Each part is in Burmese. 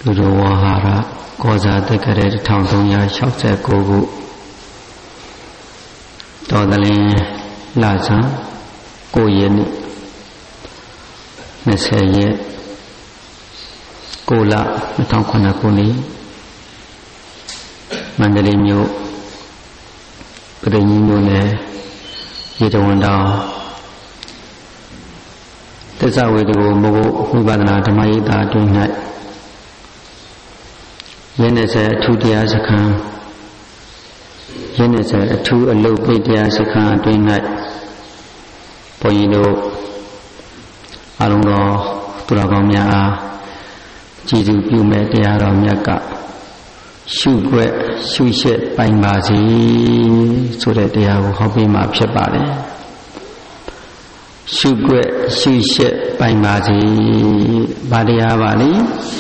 လူတော်ဝါဟာရကောဇာတက္ကရာ1369ခုတော်တလင်းလဆန်း9ရက်နေ့20ရက်9လ2009ခုနှစ်မန္တလေးမြို့ပရိညမြို့နယ်ရေတဝန်တောင်သစ္စာဝေဒကိုမဟုတ်ဝိပဿနာဓမ္မယိတာအတွင်း၌ရင်းနဲ့အထူးတရားစခန်းရင်းနဲ့အထူးအလုပ်ပိတ်တရားစခန်းအတွင်း၌ဘုန်းကြီးတို့အလုံးတော်သူတော်ကောင်းများအားကြည်စုပြုမဲ့တရားတော်မြတ်ကရှုွက်ရှုရှက်ပိုင်ပါစေဆိုတဲ့တရားကိုဟောပေးမှာဖြစ်ပါတယ်ရှုွက်ရှုရှက်ပိုင်ပါစေဘာတရားပါလဲ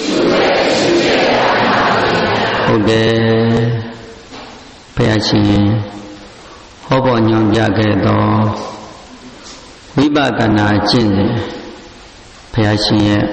ဟုတ်တယ်ဘုရားရှင်ဟောပေါ်ညွှန်ပြခဲ့သောဝိပဿနာကျင့်စဉ်ဘုရားရှင်ရဲ့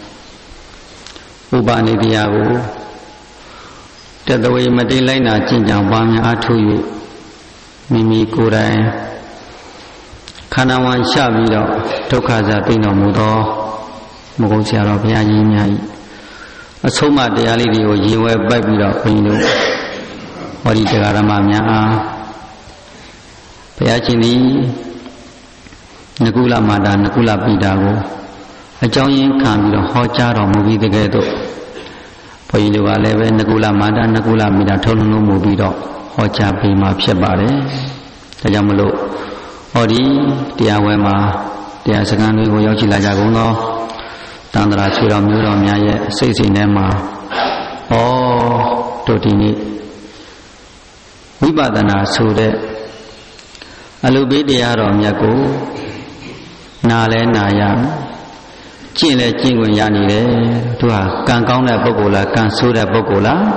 ဥပနိတရားကိုတတဝေမတိလိုက်နာကျင့်ကြံပါများအားထုတ်၍မိမိကိုယ်တိုင်ခန္ဓာဝန်ရှပြီးတော့ဒုက္ခစာသိတော်မူသောမဂုံဆရာတော်ဘုရားကြီးများ၏အဆုံးမတရားလေးတွေကိုရင်ဝဲပိုက်ပြီးတော့ဘုန်းကြီးတို့ဟောဒီတရားဓမ္မများအားဘုရားရှင်သည်နကုလမာတာနကုလပိတာကိုအကြောင်းရင်းခံပြီးတော့ဟောကြားတော်မူပြီးတကယ်တော့ဘုန်းကြီးတို့ကလည်းပဲနကုလမာတာနကုလမိတာထုံးလုံးမူပြီးတော့ဟောကြားပေးမှာဖြစ်ပါတယ်။ဒါကြောင့်မလို့ဟောဒီတရားဝဲမှာတရားစခန်းတွေကိုရောက်ရှိလာကြကုန်သောတန်ត្រာဆွေတော်မျိုးတော်များရဲ့စိတ်စိမ်ထဲမှာတို့ဒီနေ့ဝိပဿနာဆိုတဲ့အလုပိတရားတော်မြတ်ကိုနာလဲနာရကျင့်လဲကျင့်ခွင့်ရနေတယ်သူဟာကံကောင်းတဲ့ပုဂ္ဂိုလ်လားကံဆိုးတဲ့ပုဂ္ဂိုလ်လား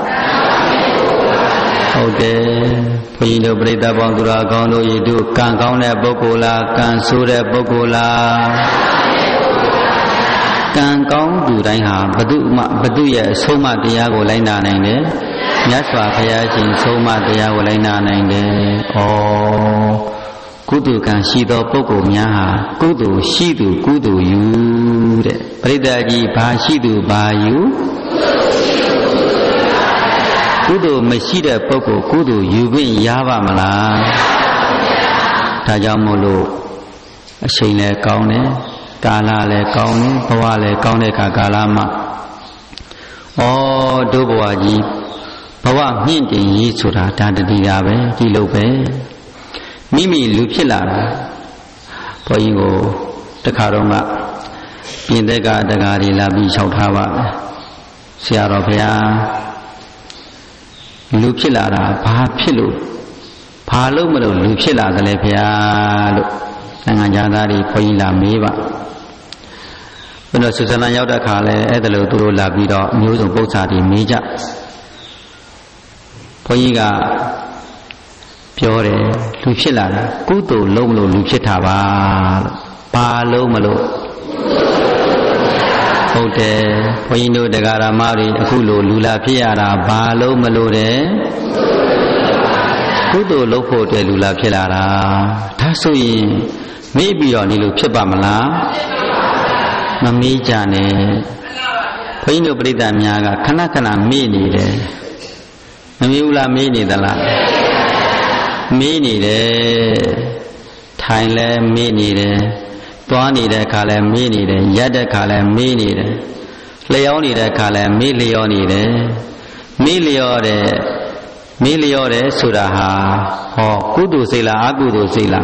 ဟုတ်တယ်ဘုန်းကြီးတို့ပြိဿပေါင်းသူတော်ကောင်းတို့ဤတို့ကံကောင်းတဲ့ပုဂ္ဂိုလ်လားကံဆိုးတဲ့ပုဂ္ဂိုလ်လားကံကောင်းသူတိုင်းဟာဘုရဲ့အဆုံးအမတရားကိုလိုက်နာနိုင်တယ်မြတ်စွာဘုရားရှင်ဆုံးမတရားကိုလိုက်နာနိုင်တယ်ကုသိုလ်ကံရှိသောပုဂ္ဂိုလ်များဟာကုသိုလ်ရှိသူကုသိုလ်ယူတဲ့ပရိသတ်ကြီးဘာရှိသူဘာယူကုသိုလ်မရှိတဲ့ပုဂ္ဂိုလ်ကုသိုလ်ယူခွင့်ရပါမလားဒါကြောင့်မို့လို့အချိန်လည်းကောင်းတယ်ကာလလည်းကောင်းတယ်ဘဝလည်းကောင်းတဲ့အခါကာလမှာတို့ဘဝကြီးဘဝမြင့်တင်ရေးဆိုတာဒါတတိတာပဲဒီလိုပဲမိမိလူဖြစ်လာတာဘုန်းကြီးကိုတခါတော့မှပြင်သက်ကတကားတွေလာပြီးလျှောက်ထားပါမယ်ဆရာတော်ဘုရားလူဖြစ်လာတာဘာဖြစ်လို့ဘာလို့မလို့လူဖြစ်လာသလဲဘုရားလို့နိုင်ငံသားတွေဘုန်းကြီးလာမေးပါဘုရားဆုစနာရောက်တဲ့ခါလဲအဲ့ဒါလို့သူတို့လာပြီးတော့မျိုးစုံပု္ပ္ပာတွေမေးကြဘုန်းကြီးကပြောတယ်လူဖြစ်လာတာကုသိုလ်လုံးမလို့လူဖြစ်တာပါလို့ဘာလုံးမလို့ဟုတ်တယ်ဘုန်းကြီးတို့တရားဓမ္မတွေအခုလိုလူလာဖြစ်ရတာဘာလုံးမလို့တယ်ကုသိုလ်လုပ်ဖို့အတွက်လူလာဖြစ်လာတာဒါဆိုရင်မေးပြီးတော့ဒီလိုဖြစ်ပါမလားမမေးကြနဲ့ဘုန်းကြီးတို့ပြိဿများကခဏခဏမေးနေတယ်မမေးဘူးလားမေးနေသလားမေးနေတယ်ထိုင်လဲမေးနေတယ်သွားနေတဲ့အခါလဲမေးနေတယ်ရက်တဲ့အခါလဲမေးနေတယ်လျောင်းနေတဲ့အခါလဲမေးလျောနေတယ်မေးလျောတယ်ဆိုတာဟာကုသိုလ်စိတ်လားအကုသိုလ်စိတ်လား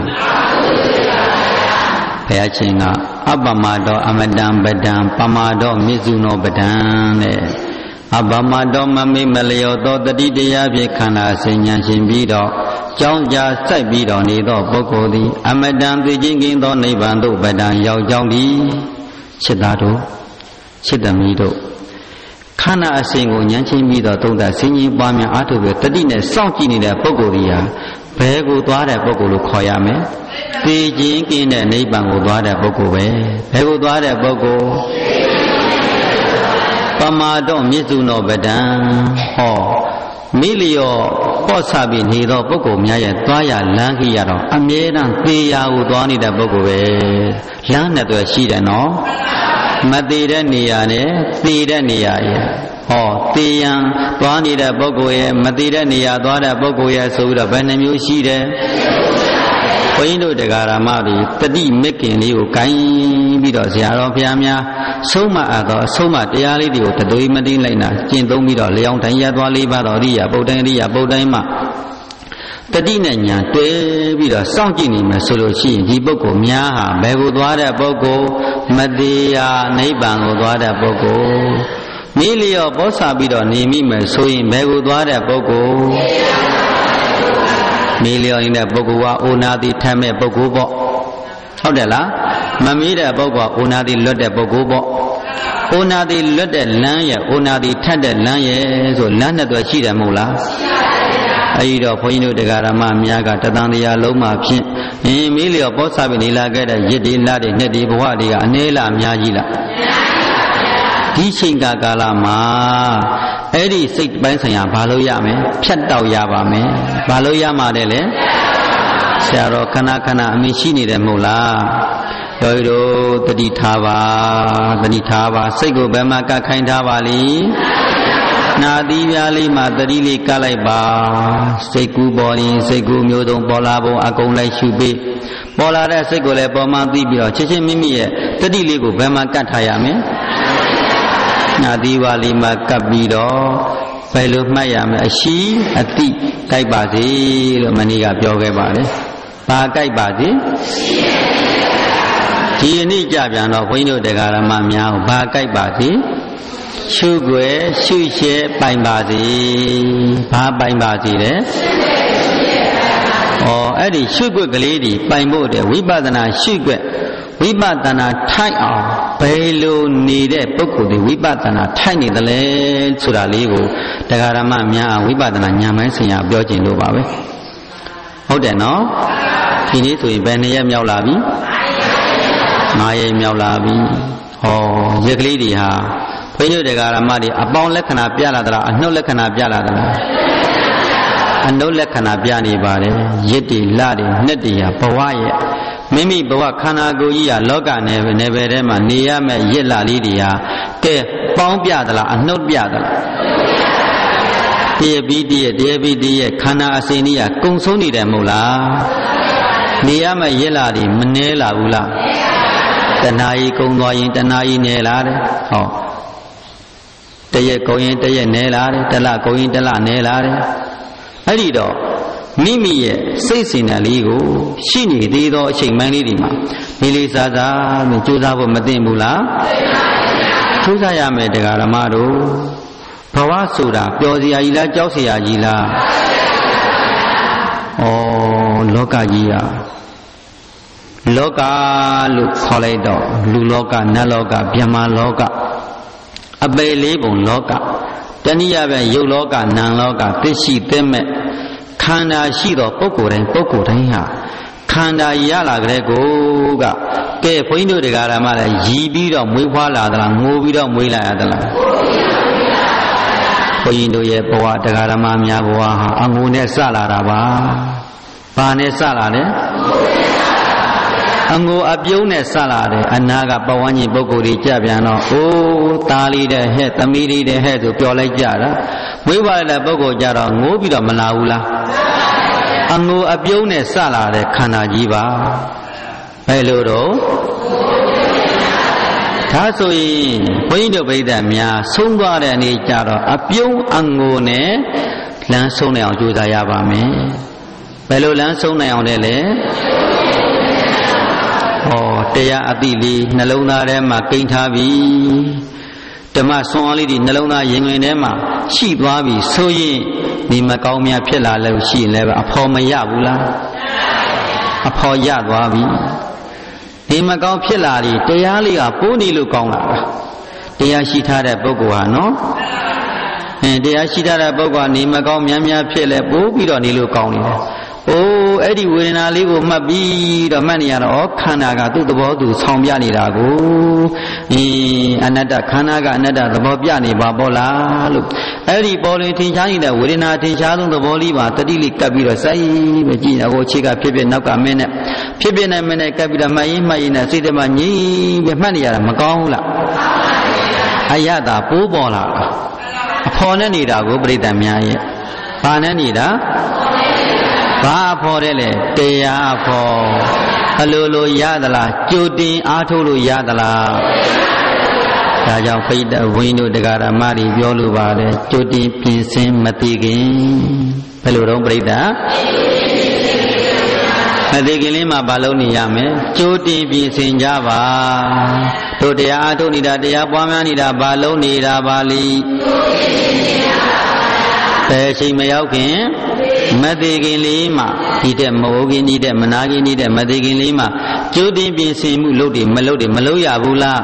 ဘုရားရှင်ကအပ္ပမတောအမတံပဒံပမာတောမြစ္ဆုနောပဒံတဲ့အပ္ပမတောမမေ့မလျောသောတတိတရားဖြင့်ခန္ဓာဆင်ញံရှင်ပြီးတော့ကြောင်းကြားစိုက်ပြီးတော့နေသောပုဂ္ဂိုလ်သည်အမတံသိချင်းကင်းသောနိဗ္ဗာန်သို့ပဒံရောက်ကြောင်းသည်စိတ်သားတို့စိတ်သမီးတို့ခန္ဓာအစဉ်ကိုဉာဏ်ချင်းပြီးတော့သုံးသပ်ဆင်ញင်ပွားများအားထုတ်ပြီးတတိနဲ့စောင့်ကြည့်နေတဲ့ပုဂ္ဂိုလ်ကြီးဟာဘယ်ကိုသွားတဲ့ပုဂ္ဂိုလ်လို့ခေါ်ရမလဲသိချင်းကင်းတဲ့နိဗ္ဗာန်ကိုသွားတဲ့ပုဂ္ဂိုလ်ပဲဘယ်ကိုသွားတဲ့ပုဂ္ဂိုလ်ပမာတော့မြစ်စုနောပဒံဟောမိလျောပော့ဆပြီးနေသောပုဂ္ဂိုလ်များရဲ့သွားရလမ်းကြီးရတော့အမြဲတမ်းသေရာကိုသွားနေတဲ့ပုဂ္ဂိုလ်ပဲလမ်းနဲ့တွေ့ရှိတယ်နော်မသေးတဲ့နေရာနဲ့သေတဲ့နေရာရဲ့ဟောသေရန်သွားနေတဲ့ပုဂ္ဂိုလ်ရဲ့မသေးတဲ့နေရာသွားတဲ့ပုဂ္ဂိုလ်ရဲ့ဆိုပြီးတော့ဘယ်နှမျိုးရှိတယ်ဘုန်းကြီးတို့တရားဓမ္မတွေတတိမေခင်လေးကိုဂိုင်းပြီးတော့ဆရာတော်ဘုရားများဆုံးမအပ်သောအဆုံးမတရားလေးတွေကိုတသွေးမတိလိုက်နာကျင့်သုံးပြီးတော့လျောင်းတိုင်းရသွားလေးပါတော်ရိယာပုဒ္ဒိရိယာပုဒ္ဒိမှတတိနဲ့ညာတွဲပြီးတော့စောင့်ကြည့်နေမယ်ဆိုလို့ရှိရင်ဒီပုဂ္ဂိုလ်များဟာဘယ်ကိုသွားတဲ့ပုဂ္ဂိုလ်မတရားနိဗ္ဗာန်ကိုသွားတဲ့ပုဂ္ဂိုလ်မိလျောပောဆပြီးတော့နေမိမယ်ဆိုရင်ဘယ်ကိုသွားတဲ့ပုဂ္ဂိုလ်မိလျောနေတဲ့ပုဂ္ဂိုလ်ကအိုနာတိထမ်းမဲ့ပုဂ္ဂိုလ်ပေါ့ဟုတ်တယ်လားမမီးတဲ့ပုဂ္ဂိုလ်ကအိုနာတိလွတ်တဲ့ပုဂ္ဂိုလ်ပေါ့အိုနာတိလွတ်တဲ့လမ်းရဲ့အိုနာတိထက်တဲ့လမ်းရဲ့ဆိုလမ်းနဲ့တော့ရှိတယ်မဟုတ်လားအဲဒီတော့ဘုန်းကြီးတို့တရားဓမ္မများကတသံတရားလုံးမှာဖြင့်မိလျောပောဆပြီးနေလာခဲ့တဲ့ရစ်ဒီလတွေနှစ်ဒီဘဝတွေကအနည်းလားအများကြီးလားဒီချိန်ကာလမှာအဲ့ဒီစိတ်ပိုင်းဆိုင်ရာဘာလို့ရမယ်ဖြတ်တောက်ရပါမယ်ဘာလို့ရမှာလဲလေဆရာတော်ခဏခဏအမိရှိနေတယ်မဟုတ်လားယောဂီတို့တတိထားပါစိတ်ကိုဘယ်မှာကတ်ခိုင်းထားပါလိနာသီးပြားလေးမှာတတိလေးကတ်လိုက်ပါစိတ်ကူးပေါ်ရင်စိတ်ကူးမျိုးစုံပေါ်လာပုံအကုန်လိုက်ရှုပေးပေါ်လာတဲ့စိတ်ကိုလည်းပေါ်မှသိပြီးတော့ချက်ချင်းမိမိရဲ့တတိလေးကိုဘယ်မှာကတ်ထားရမလဲနာသီးပါးလေးမှာကတ်ပြီးတော့ဘယ်လိုမှတ်ရမလဲအရှိအတိကြိုက်ပါစေလို့မနေ့ကပြောခဲ့ပါတယ်ဘာကြိုက်ပါစေဒီအနည်းကြပြန်တော့ဘုန်းကြီးတို့တရားဓမ္မများကိုဘာကြိုက်ပါစေရှုွယ်ရှုရှဲပိုင်ပါစေဘာပိုင်ပါစေလဲအဲ့ဒီရှုွက်ကလေးတွေပိုင်ဖို့တဲ့ဝိပဿနာရှုွက်ဝိပဿနာထိုက်အောင်ဘယ်လိုနေတဲ့ပုဂ္ဂိုလ်တွေဝိပဿနာထိုက်နေတယ်လဲဆိုတာလေးကိုတရားဓမ္မများဝိပဿနာဉာဏ်ပိုင်းဆိုင်ရာပြောခြင်းလို့ပါပဲဟုတ်တယ်နော်ဒီနေ့ဆိုရင်ဘယ်နှစ်ရက်မြောက်လာပြီ9ရက်မြောက်လာပြီရက်ကလေးတွေဟာဘုန်းကြီးတို့တရားဓမ္မတွေအပေါင်းလက္ခဏာပြလာသလားအနှုတ်လက္ခဏာပြလာသလားအနှုတ်လက္ခဏာပြနေပါတယ်ရစ်တွေလတွေနှစ်တွေဟာဘဝရဲ့မိမိဘဝခန္ဓာကိုယ်ကြီးဟာလောကနယ်ပယ်ထဲမှာနေရမယ့်ရစ်လလေးတွေဟာကဲပေါင်းပြသလားအနှုတ်ပြသလားတရပြီးတရခန္ဓာအစဉ်ကြီးဟာကုံဆုံးနေတယ်မဟုတ်လားနေရမယ့်ရစ်လတွေမနှဲလာဘူးလားတဏှာကြီးကုံသွားရင်တဏှာကြီးနယ်လာတယ်တရက်ကုံရင်တရက်နယ်လာတယ်တလကုံရင်တလနယ်လာတယ်အဲ့ဒီတော့မိမိရဲ့စိတ်စဉ်ဓာတ်လေးကိုရှိနေသေးသောအချိန်မှန်လေးတွေမှာဒီလေးစားစားနဲ့ကြိုးစားဖို့မသိဘူးလားကြိုးစားရမယ်တရားဓမ္မတို့ဘဝဆိုတာပျော်စရာကြီးလားကြောက်စရာကြီးလားလောကကြီးဟာလောကလို့ခေါ်လိုက်တော့လူလောကနတ်လောကဗြဟ္မာလောကအပေလေးပုံလောကတနည်းအားဖြင့်ရုပ်လောကနာမ်လောကသိရှိသိမဲ့ခန္ဓာရှိသောပုဂ္ဂိုလ်တိုင်းဟာခန္ဓာရလာကြတဲ့ကိုကကဲဘုန်းကြီးတို့တရားဓမ္မလည်းရည်ပြီးတော့မွေးဖွားလာသလားငိုပြီးတော့မွေးလာရသလားဘုန်းကြီးတို့ရဲ့ဘဝတရားဓမ္မများဘဝဟာအငိုနဲ့စလာတာပါဘာနဲ့စလာလဲအငိုအပြုံးနဲ့စလာတယ်အနာကပဝန်းကျင်ပုဂ္ဂိုလ်တွေကြပြန်တော့အိုးသားလေးတဲ့ဟဲ့သမီးလေးတဲ့ဟဲ့ဆိုပြောလိုက်ကြတာမွေးပါတဲ့ပုဂ္ဂိုလ်ကြတော့ငိုးပြီးတော့မလာဘူးလားအငိုအပြုံးနဲ့စလာတဲ့ခန္ဓာကြီးပါဘယ်လိုတော့ဒါဆိုရင်ဘုန်းကြီးတို့ပြိဿများဆုံးသွားတဲ့အနေကြတော့အပြုံးအငိုနဲ့လမ်းဆုံးနိုင်အောင်ကြိုးစားရပါမယ်ဘယ်လိုလမ်းဆုံးနိုင်အောင်လဲတရားအတိလေးနှလုံးသားထဲမှာကိန်းထားပြီဓမ္မဆွမ်းအားလေးဒီနှလုံးသားရင်ဝင်ထဲမှာရှိသွားပြီဆိုရင်ဒီမကောင်းများဖြစ်လာလို့ရှိရင်လည်းအဖော်မရဘူးလားအဖော်ရသွားပြီဒီမကောင်းဖြစ်လာပြီတရားလေးကပိုးနေလို့ကောင်းလာတာတရားရှိထားတဲ့ပုဂ္ဂိုလ်ဟာနော်တရားရှိထားတဲ့ပုဂ္ဂိုလ်ကနေမကောင်းများဖြစ်လဲပိုးပြီးတော့နေလို့ကောင်းနေတယ်အိုးအဲ့ဒီဝေဒနာလေးကိုမှတ်ပြီးတော့မှတ်နေရတော့ခန္ဓာကသူ့သဘောသူဆောင်ပြနေတာကိုအနတ္တခန္ဓာကအနတ္တသဘောပြနေပါပေါ့လားလို့အဲ့ဒီပေါ်ရင်ထင်ရှားနေတဲ့ဝေဒနာထင်ရှားဆုံးသဘောလေးပါတတိလေးကပ်ပြီးတော့စိုက်ပဲကြည့်နေကိုအခြေကဖြစ်ဖြစ်နောက်ကမင်းနဲ့ဖြစ်ဖြစ်နဲ့မင်းနဲ့ကပ်ပြီးတော့မှတ်ရင်နဲ့စိတ်ထဲမှာငြိမ်ပြီးမှတ်နေရတာမကောင်းဘူးလားအယတာပိုးပေါ်လာအဖော်နဲ့နေတာကိုပြိတ္တများရဲ့ဘာနဲ့နေတာဘာဖော်တယ်လေတရားဖော်အလိုလိုရသလားကြိုတင်အားထုတ်လို့ရသလားဒါကြောင့်ပိဋကဝိနုတရားဓမ္မတွေပြောလို့ပါတယ်ကြိုတင်ပြင်ဆင်မသိခင်ဘယ်လိုတော့ပြိတ္တမသိခင်လေးမှာဘာလုပ်နေရမလဲကြိုတင်ပြင်ဆင်ကြပါတို့တရားအားထုတ်နေတာတရားပွားများနေတာဘာလုပ်နေတာပါလိတဲ့အချိန်မရောက်ခင်မသိခင်လေးမှာဒီတဲ့မဟုတ်ခင်ဒီတဲ့မနာခင်ဒီတဲ့မသိခင်လေးမှာကြိုတင်ပြင်ဆင်မှုလုပ်တယ်မလုပ်ရဘူးလား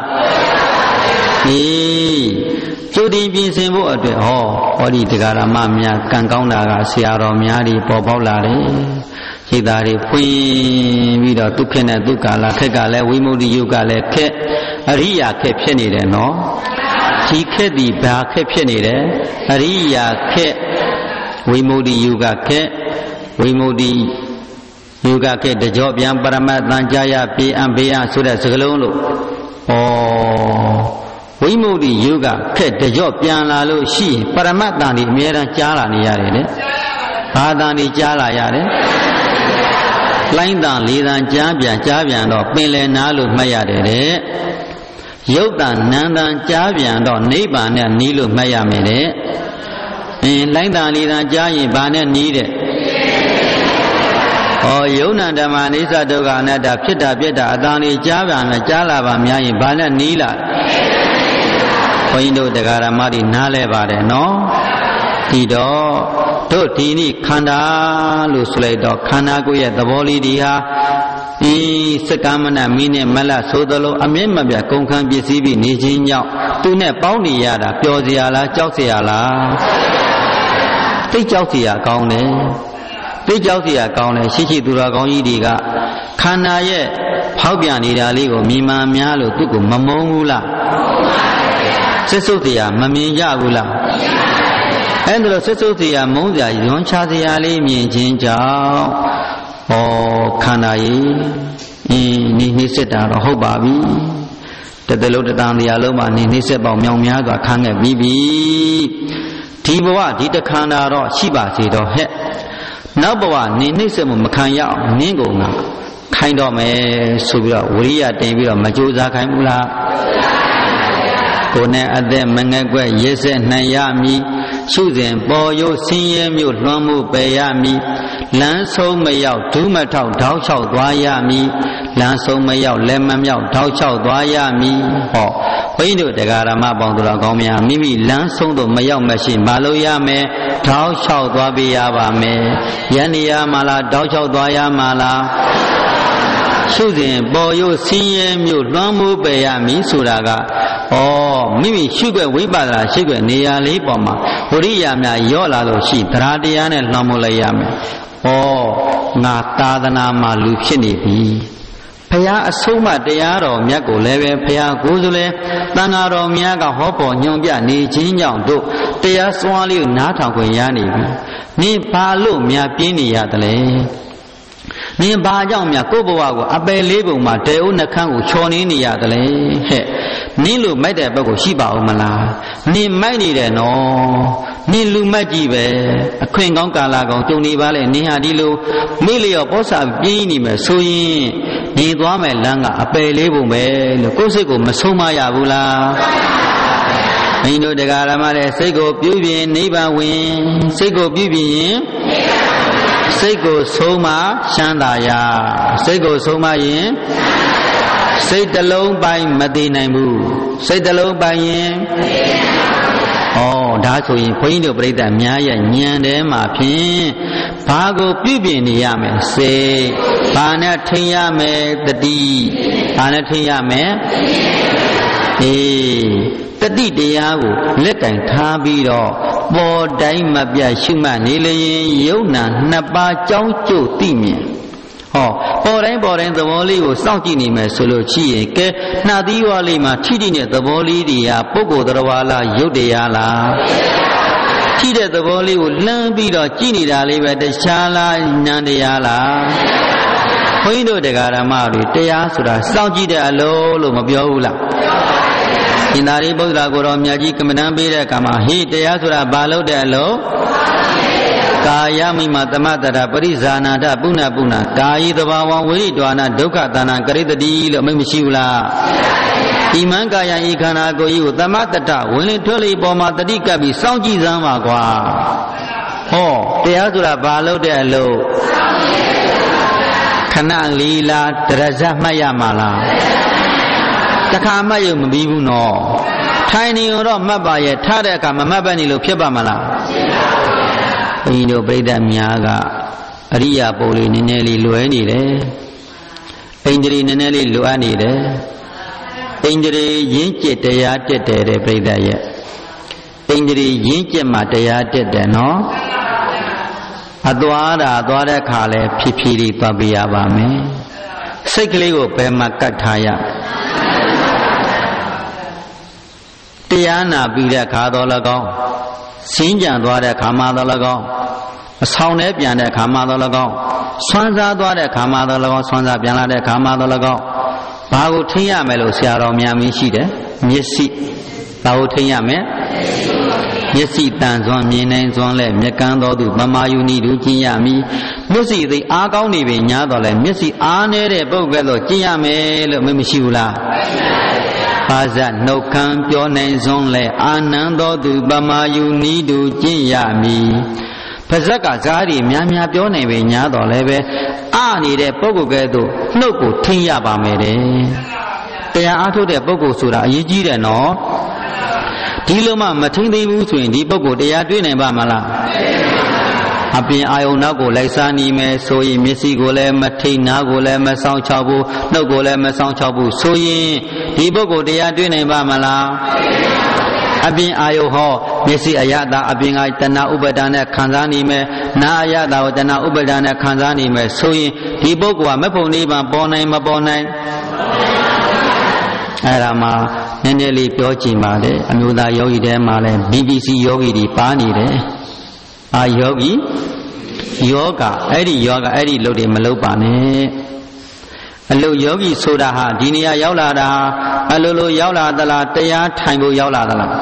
ကြိုတင်ပြင်ဆင်ဖို့အတွက်ဟောဒီတရားဓမ္မများကံကောင်းတာကဆရာတော်များတွေပေါ်ပေါက်လာတယ်စိတ်သားတွေဖွင့်ပြီးတော့ဒုက္ခနဲ့ဒုက္ခလာခက်ကလည်းဝိမု ക്തി ယုတ်ကလည်းခက်အရိယာခက်ဖြစ်နေတယ်နော်ဒီခက်ဒီဘာခက်ဖြစ်နေတယ်အရိယာခက်ဝိမု ക്തി ယုတ်ကခက်ဝိမု ക്തി ယုတ်ကခက်တကြောပြန်ပရမတ်တန်ကြာရပြေအံဘေးအဆိုတဲ့စကလုံးလို့ဝိမု ക്തി ယုတ်ကခက်တကြောပြန်လာလို့ရှိရင်ပရမတ်တန်ဒီအမြဲတမ်းကြားလာနေရတယ်လေဘာတန်ဒီကြားလာရတယ်လိုင်းတန်လေးတန်ကြားပြန်တော့ပင်လယ်နားလို့မှတ်ရတယ်တဲ့ရုပ်တန်နံတန်ကြားပြန်တော့နိဗ္ဗာန်နဲ့နီးလို့မှတ်ရမယ်တဲ့လိုင်းတန်လေးတန်ကြားရင်ဘာနဲ့နီးတဲ့ယုံနာဓမ္မအိစ္ဆဒုက္ခအနတ္တဖြစ်တာပြက်တာအတန်လေးကြားပြန်နဲ့ကြားလာပါများရင်ဘာနဲ့နီးလာဘုန်းကြီးတို့တရားဓမ္မတွေနားလဲပါတယ်နော်ဒီတော့တို့ဒီနေ့ခန္ဓာလို့ဆိုလိုက်တော့ခန္ဓာကိုယ်ရဲ့သဘောလေးဒီဟာစကမနမီးနဲ့မလဆိုသလိုအမြင့်မပြတ်ကုန်ခံပစ္စည်းပြီးနေခြင်းကြောင့်သူနဲ့ပေါင်းနေရတာပျော်စရာလားကြောက်စရာလားသိကြောက်စရာကောင်းတယ်သိကြောက်စရာကောင်းတယ်ရှိသူတော်ကောင်းကြီးတွေကခန္ဓာရဲ့ဖောက်ပြန်နေတာလေးကိုမြင်မှများလို့သူ့ကိုမမုန်းဘူးလားစစ်စုပ်တရားမမြင်ကြဘူးလားအဲ့ဒါလို့စစ်စုပ်တရားမုန်းစရာယွန်းချစရာလေးမြင်ခြင်းကြောင့်ခန္ဓာကြီးနှိစက်တာတော့ဟုတ်ပါပြီတတလုံးတတန်တရားလုံးမှာနှိစက်ပေါင်းမြောင်များစွာခံခဲ့ပြီးပြီဒီဘဝဒီတခန္ဓာတော့ရှိပါစေတော့ဟဲ့နောက်ဘဝနှိစက်မှုမခံရအောင်နင်းကုန်ကခိုင်းတော့မယ်ဆိုပြီးတော့ဝိရိယတင်ပြီးတော့မကြိုးစားခိုင်းဘူးလားကိုယ်နဲ့အသက်မငဲ့ကွက်ရစ်ဆက်နိုင်ရမည်ရှုစဉ်ပေါ်ရုပ်ဆင်းရဲမျိုးလွှမ်းမှုပယ်ရမည်လမ်းဆုံးမရောက်ဒုမထောက်ထောက်လျှောက်သွားရမည်လမ်းဆုံးမရောက်လက်မမြောက်ထောက်လျှောက်သွားရမည်ဘုန်းကြီးတို့တရားဓမ္မပေါင်းတော်ကောင်းများမိမိလမ်းဆုံးသို့မရောက်မရှိမလုပ်ရမယ်ထောက်လျှောက်သွားပေးရပါမယ်ယန္တိယမလားထောက်လျှောက်သွားရမှာလားရှုစဉ်ပေါ်ရုပ်ဆင်းရဲမျိုးလွှမ်းမိုးပယ်ရမည်ဆိုတာကမိမိရှုွက်ဝိပဿနာရှိွက်နေရာလေးပေါ်မှာဝိရိယများရော့လာလို့ရှိသရတရားနဲ့လွှမ်းမိုးလိုက်ရမယ်ငါသာသနာမှာလူဖြစ်နေပြီဘုရားအဆုံးမတရားတော်မြတ်ကိုလည်းပဲဘုရားကိုယ်ဆိုလဲသံဃာတော်များကဟောပေါ်ညွှန်ပြနေခြင်းကြောင့်တို့တရားစွမ်းလေးကိုနားထောင်ခွင့်ရနေပြီနင်ဘာလို့များပြင်းနေရသလဲနင်ဘာကြောင့်များကိုယ့်ဘဝကိုအပယ်လေးပုံမှာတေဥနှခမ်းကိုချော်နေရတယ်လေဟဲ့နင်းလိုမိုက်တဲ့ဘက်ကိုရှိပါဦးမလားနင်မိုက်နေတယ်နော်နင်လူမိုက်ကြီးပဲအခွင့်ကောင်းကာလကောင်းကြုံနေပါလေနင်ဟာဒီလိုမိလျော်ပေါ်စာပြင်းနေမယ်ဆိုရင်နေသွားမယ်လမ်းကအပယ်လေးပုံပဲလို့ကိုယ့်စိတ်ကိုမဆုံးမရဘူးလားမင်းတို့တရားဓမ္မတဲ့စိတ်ကိုပြုပြင်နိဗ္ဗာန်ဝင်စိတ်ကိုပြုပြင်ရင်စိတ်ကိုဆုံးမချမ်းသာရစိတ်ကိုဆုံးမရင်စိတ်တလုံးပိုင်းမတည်နိုင်ဘူးစိတ်တလုံးပိုင်းရင်ဒါဆိုရင်ဘုန်းကြီးတို့ပြိဿများရဲ့ဉာဏ်ထဲမှာဖြင့်ဘာကိုပြုပြင်နေရမယ်စိတ်ဘာနဲ့ထိန်ရမယ်တတိဘာနဲ့ထိန်ရမယ်တတိတရားကိုလက်ကင်ထားပြီးတော့ပေါ်တိုင်းမပြတ်ရှုမှတ်နေလျင်ယုံနာနှစ်ပါးကြောင်းကျို့သိမြင်ဟောပေါ်တိုင်းသဘောလေးကိုစောင့်ကြည့်နေမယ်ဆိုလို့ရှိရင်ကဲနှာသီးဝါလေးမှာထိထိနဲ့သဘောလေးတွေဟာပုဂ္ဂိုလ်တရားလားယုတ်တရားလားထိတဲ့သဘောလေးကိုလှမ်းပြီးတော့ကြည့်နေတာလေးပဲတခြားလားဉာဏ်တရားလားဘုန်းကြီးတို့တရားဓမ္မတွေတရားဆိုတာစောင့်ကြည့်တဲ့အလုံးလို့မပြောဘူးလားရှင်သာရိပုတ္တရာကိုတော်မြတ်ကြီးကမ္မဋ္ဌာန်းပေးတဲ့အခါမှာဟေ့တရားဆိုတာဘာလို့တဲ့အလုံးကာယမိမသမတ္တပရိဇာနာတပုဏ္ဏပုဏ္ဏကာယီသဘာဝဝိရိဒွာနာဒုက္ခတဏ္ဏကရိတတိလို့အမိန့်မရှိဘူးလားဣမံကာယဤခန္ဓာကိုယ်ကြီးကိုသမတ္တဝင်လေထွက်လေပေါ်မှာတတိကပ်ပြီးစောင့်ကြည့်စမ်းပါကွာဟောတရားဆိုတာဘာလို့တဲ့အလုံးခဏလီလာတရဇတ်မှတ်ရမှာလားတခါမှတ်ရုံမပြီးဘူးနော်ထိုင်နေတော့မှတ်ပါရဲ့ထားတဲ့အခါမမှတ်ပဲနေလို့ဖြစ်ပါမလားဘုန်းကြီးတို့ပြိဿများကအရိယာပုလေးနည်းနည်းလေးလွယ်နေတယ်ဣန္ဒြေနည်းနည်းလေးလွယ်နေတယ်ဣန္ဒြေရင်းကျက်တရားတက်တယ်တဲ့ပြိဿရဲ့ဣန္ဒြေရင်းကျက်မှတရားတက်တယ်နော်အသွားတဲ့ခါလဲဖြည်းဖြည်းလေးသွားပြရပါမယ်စိတ်ကလေးကိုဘယ်မှာကတ်ထားရတရားနာပြီးတဲ့ခါတော်၎င်းစင်းကြံသွားတဲ့ခါမှတော်၎င်းအဆောင်ထဲပြန်တဲ့ခါမှတော်၎င်းဆွမ်းစားသွားတဲ့ခါမှတော်၎င်းဆွမ်းစားပြန်လာတဲ့ခါမှတော်၎င်းဘာကိုထိရမယ်လို့ဆရာတော်များမင်းရှိတယ်မျက်စိဘာကိုထိရမယ်မျက်စိတန်စွမ်းမြင်နိုင်စွမ်းလဲမျက်ကန်းတော်သူပမာယုနိတို့ကျင့်ရမည်မျက်စိသိအားကောင်းနေပြီညာတော့လဲမျက်စိအားနေတဲ့ပုဂ္ဂိုလ်တော့ကျင့်ရမယ်လို့မရှိဘူးလားပါဇတ်နှုတ်ခမ်းပြောနိုင်စွန်းလဲအာနန္တောသူပမာယုနိတို့ကျင့်ရမည်ပါဇက်ကဇာတိများများပြောနိုင်ပြီညာတော့လဲပဲအာနေတဲ့ပုဂ္ဂိုလ်ကဲ့သို့နှုတ်ကိုထိရပါမယ်တဲ့တရားအားထုတ်တဲ့ပုဂ္ဂိုလ်ဆိုတာအရေးကြီးတယ်နော်ဒီလိုမှမထိမ့်သိဘူးဆိုရင်ဒီပုဂ္ဂိုလ်တရားတွေ့နိုင်ပါမလားအပြင်အာယုံနောက်ကိုလိုက်စားနေမယ်ဆိုရင်မျက်စိကိုလည်းမထိနားကိုလည်းမဆောင်ချဘူးနှုတ်ကိုလည်းမဆောင်ချဘူးဆိုရင်ဒီပုဂ္ဂိုလ်တရားတွေ့နိုင်ပါမလားအပြင်အာယုဟောမျက်စိအယတာအပြင်ကတဏှာဥပါဒာနဲ့ခံစားနေမယ်နားအယတာကိုတဏှာဥပါဒာနဲ့ခံစားနေမယ်ဆိုရင်ဒီပုဂ္ဂိုလ်ကမဖို့နိဗ္ဗာန်ပေါ်နိုင်မပေါ်နိုင်အဲ့ဒါမှနည်းနည်းလေးပြောကြည့်ပါလေအမျိုးသားယောဂီတဲမှာလဲ BBC ယောဂီတွေပါနေတယ်အာယောဂီယောဂအဲ့ဒီလုပ်တွေမလုပ်ပါနဲ့အလုယောဂီဆိုတာဟာဒီနေရာရောက်လာတာအလိုရောက်လာသလားတရားထိုင်ဖို့ရောက်လာသလား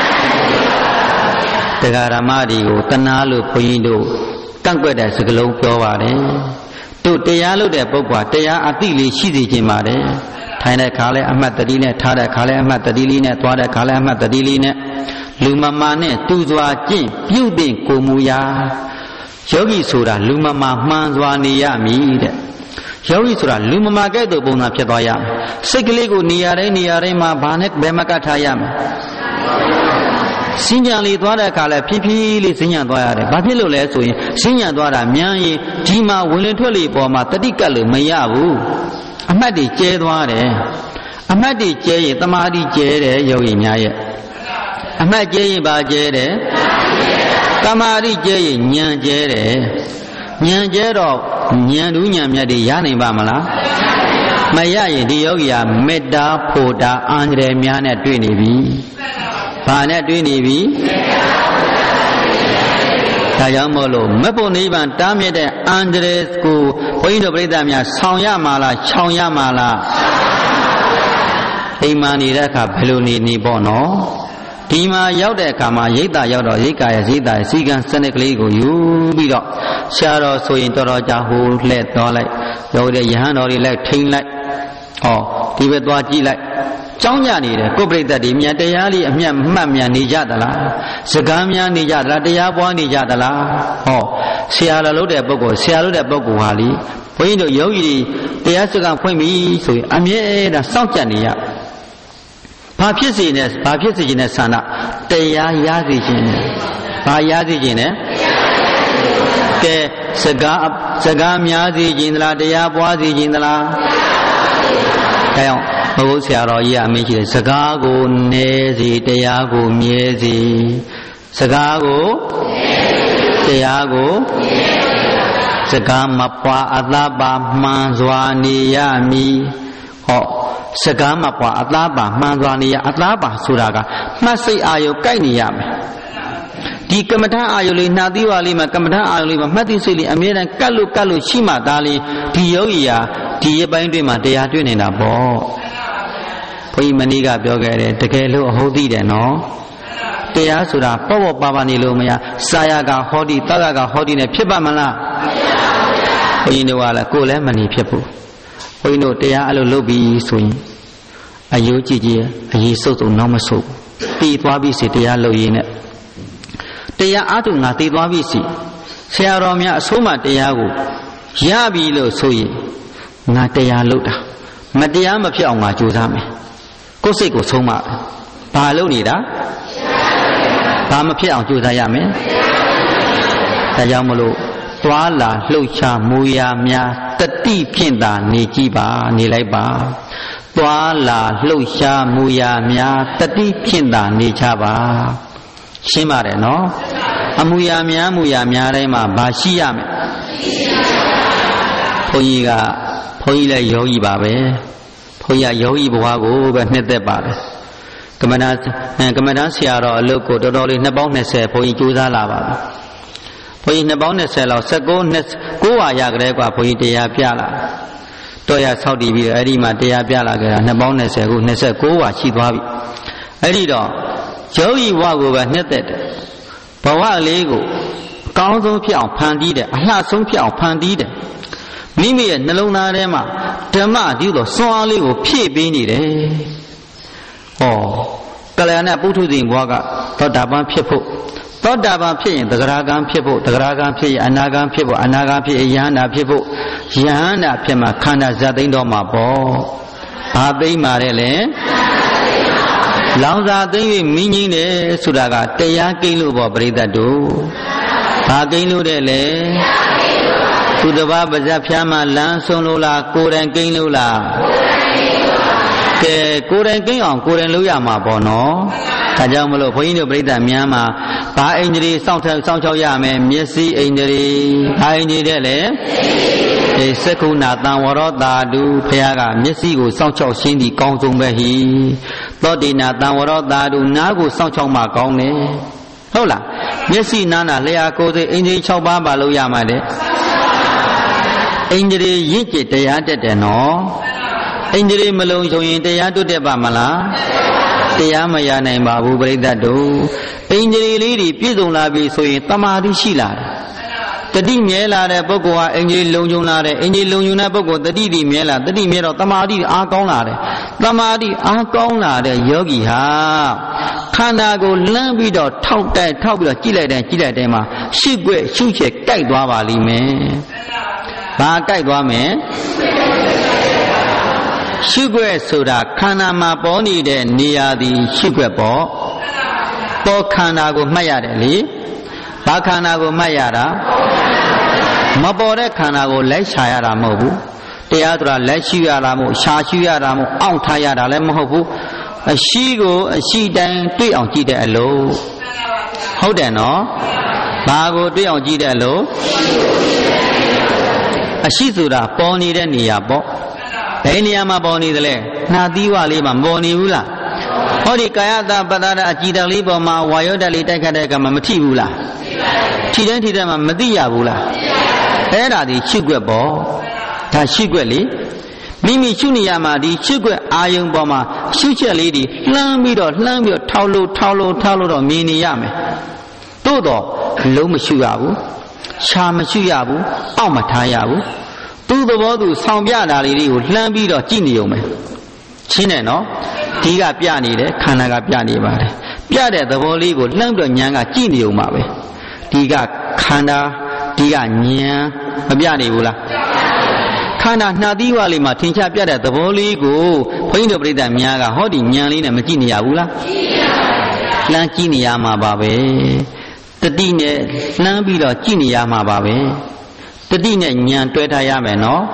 တရားဓမ္မတွေကိုတဏှာလို့ဘုန်းကြီးတို့ကန့်ကွက်တဲ့စကားလုံးပြောပါတယ်တို့တရားလို့တဲ့ပုဂ္ဂိုလ်တရားအသိလေးရှိစေခြင်းပါတယ်ထိုင်တဲ့ခါလဲအမှတ်တတိနဲ့ထားတဲ့ခါလဲအမှတ်တတိလေးနဲ့သွားတဲ့ခါလဲအမှတ်တတိလေးနဲ့လူမမာနဲ့တူစွာကျင့်ပြုတဲ့ကိုမူရာယောဂီဆိုတာလူမမာမှန်စွာနေရမည်တဲ့ယောဂီဆိုတာလူမမာကဲ့သို့ပုံစံဖြစ်သွားရမယ်စိတ်ကလေးကိုနေရာတိုင်းမှာဘာနဲ့ဘယ်မှာကတ်ထားရမလဲစဉ္ညာလေးသွားတဲ့အခါလဲဖြည်းဖြည်းလေးစဉ္ညာသွားရတယ်ဘာဖြစ်လို့လဲဆိုရင်စဉ္ညာသွားတာမြန်ရင်ဒီမှာဝင်လေထွက်လေပေါ်မှာတတိကတ်လို့မရဘူးအမှတ်တွေကျဲသွားတယ်အမှတ်တွေကျဲရင်တမာတိကျဲတယ်ယောဂီများရဲ့အမှတ်ကျဲရင်ဘာကျဲတယ်တမာတိကျဲရင်ဉာဏ်ကျဲတယ်ဉာဏ်ကျဲတော့ဉာဏ်ဓုဉာဏ်မြတ်တွေရနိုင်ပါမလားမရရင်ဒီယောဂီဟာမေတ္တာဖို့တာအန္တရာယ်များနဲ့တွေ့နေပြီဘာနဲ့တွေ့နေပြီဒါကြောင့်မို့လို့မဖို့နိဗ္ဗာန်တားမြစ်တဲ့အန္တရာယ်ကိုဘုန်းကြီးတို့ပြိဿများဆောင်ရမှာလားခြောင်ရမှာလားအိမ်မှာနေတဲ့အခါဘယ်လိုနေပေါ့နော်ဒီမှာရောက်တဲ့အခါမှာရိတ်တာရောက်တော့ရိတ်ကာရဲ့ရိတ်တာရဲ့စီကံစနစ်ကလေးကိုယူပြီးတော့ရှားတော့ဆိုရင်တော်တော်ကြာဟိုလှဲ့သွားလိုက်ရောက်တဲ့ယဟန်တော်တွေလိုက်ထိန်လိုက်ဟောဒီဘက်သွားကြည့်လိုက်ကြောင်းကြနေတယ်ကိုယ်ပြိတ္တတွေမြန်တရားလေးအမျက်မှတ်မြန်နေကြသလားစကားများနေကြသလားတရားပွားနေကြသလားဟောဆရာတော်လုပ်တဲ့ပုဂ္ဂိုလ်ဟာလीဘုန်းကြီးတို့ယောဂီတွေတရားစကားဖွင့်ပြီဆိုရင်အမြဲတမ်းစောင့်ကြနေရဘာဖြစ်စေခြင်းနဲ့ဆန္ဒတရားရစေခြင်းနဲ့ဘာရစေခြင်းနဲ့ကဲစကားများစေခြင်းသလားတရားပွားစေခြင်းသလားဒါကြောင့်ဘုရားဆရာတော်ကြီးအမင်းရှိတယ်စကားကိုနည်းစေတရားကိုမြဲစေ Sagago Tiago Sagamapa Adaba Manzwaniami Ho Sagamapa Adaba Manzwania Adaba Suraga Masi Ayo Kainiyam Di Kamata Ayoli Nadiwalima Kamata Ayolima Mati Sili Amira Kalu Kalu Shima Dali Dioya Dia Baindima Dia Dunina Bo Poi Maniga Biogare Tekelo Hodi no Tia Sura Powo Babani Lumia Sayaga Hodi Talaga Hodi ne Pibamala Oinowala Kole Mani Pipu Oino Tia Alubi Swing Ayuji Ayisoto Nomaso Ti Twabi Sitia Loine Tia Atu Nati Twabisi Siaromia Soma Tiago Yabi Lo Soye Natia Luda Madiama Pianga Juzame Koseko Soma Palonida Bama Piang Juzayame Tayamolo Twala Lucha Muya Mia Tati Pinda Nijiba Nilaiba Twala Lucha Muya Mia Tati Pinda Nijaba Shimare no Amuya Mia Rema Bashiyame Poyiga Yogi Babe Poya Yogi Buago Nete Babe Kamana Siaro Loco Dodoli Nabonese Poi Juza Lava Poi Nabonese Sego Nes Goa Yagreba Poitea Piala Toya Saudi Erima Dea Piala Nabonese who Nese Goa Chibabi Erido Joey Wago Netet Pawa Lego Council Piao Pandide Alasum Piao Pandide Mimi and Nelona Rema Tama Dido Swali or Pie Bini Oh Kalana Putu in Waga Todaban people Todaban Pie the Gragan people the Gragan Pie Anagan people Anagan Pie Yana people Yana Pema Kana Zadindoma Bo Babi Marele Lauza Devi meaning Sudaga Teya Kilu Brida do Bagilu Dele to the Baba Zapiama Lansonula Kuren Kinula Kuren King on Kuren Luyama Bono Kajamulo Poino Brida Miama Pa Injury Sound Yame Messi Injury Injury Dele Sekuna Tanwarota do Piaga Messi go Sound Sindi Kongzum Behi Lodina Tanwarota do Nagu Sound Macone Hola Messi Nana Lea Code Injury Choba Baluyamade Injury Yiki Tayate no Injury Malone showing Tayatu de Bamala Tayamaya name Babu Breda do Injury Lady Pizon Labi so Tamadi Shila The Dimela Bogoa Injury Lonjunare Injury Lonjuna Bogo the Didi Mela the Dimero Tamadi Akonare Tamadi Akonare Yogi Ha Kanago Lambido Tauta Chile Dema Shigwe Shuche Kaidwa Lime Ba Kaidwame Shugwe Soda Kanama Boni de Nia the Shugwe Bo Kanago Mayadeli Bakanago Mayada Mabore Kanago Leshayara Mobu Teatra Leshuyaramo Shashuyaramo Outayara Lemobu a Shigo a she dang 3 on G de Allo Hold on no Bago 3 on G de Allo A Shizura Boni de Niabo Daniama Boni the Le Nadiwa Lima Boni Ula Odi Kayata Badara Ajida Liboma Wayoda Litakadeka Matibula Tidentidama Madia Bula Era di Chugwebo Tashigweli Mimi Chuniyama di Chugwe Ayung Boma Shucha Lady Lambido Taulo Mini Yame Todo Lomashuabu Shamashuabu Amatayabu To the Vodu Sambiana Lady Lambido Giniume Chine no Tiga Piani Kanaga Piani Bare Piade the Voli would Lambdo Nyanga Giniumabe Tiga Kanda Tiga Nya Abiani Ula Kana Nadiwali Matincha Piada the Voli go Point of Brida Miaga Hodi Nyali and Majinia Ula Lankiniama Babe The Dine Lambido Giniama Babe The Dine Nyan Twetayame no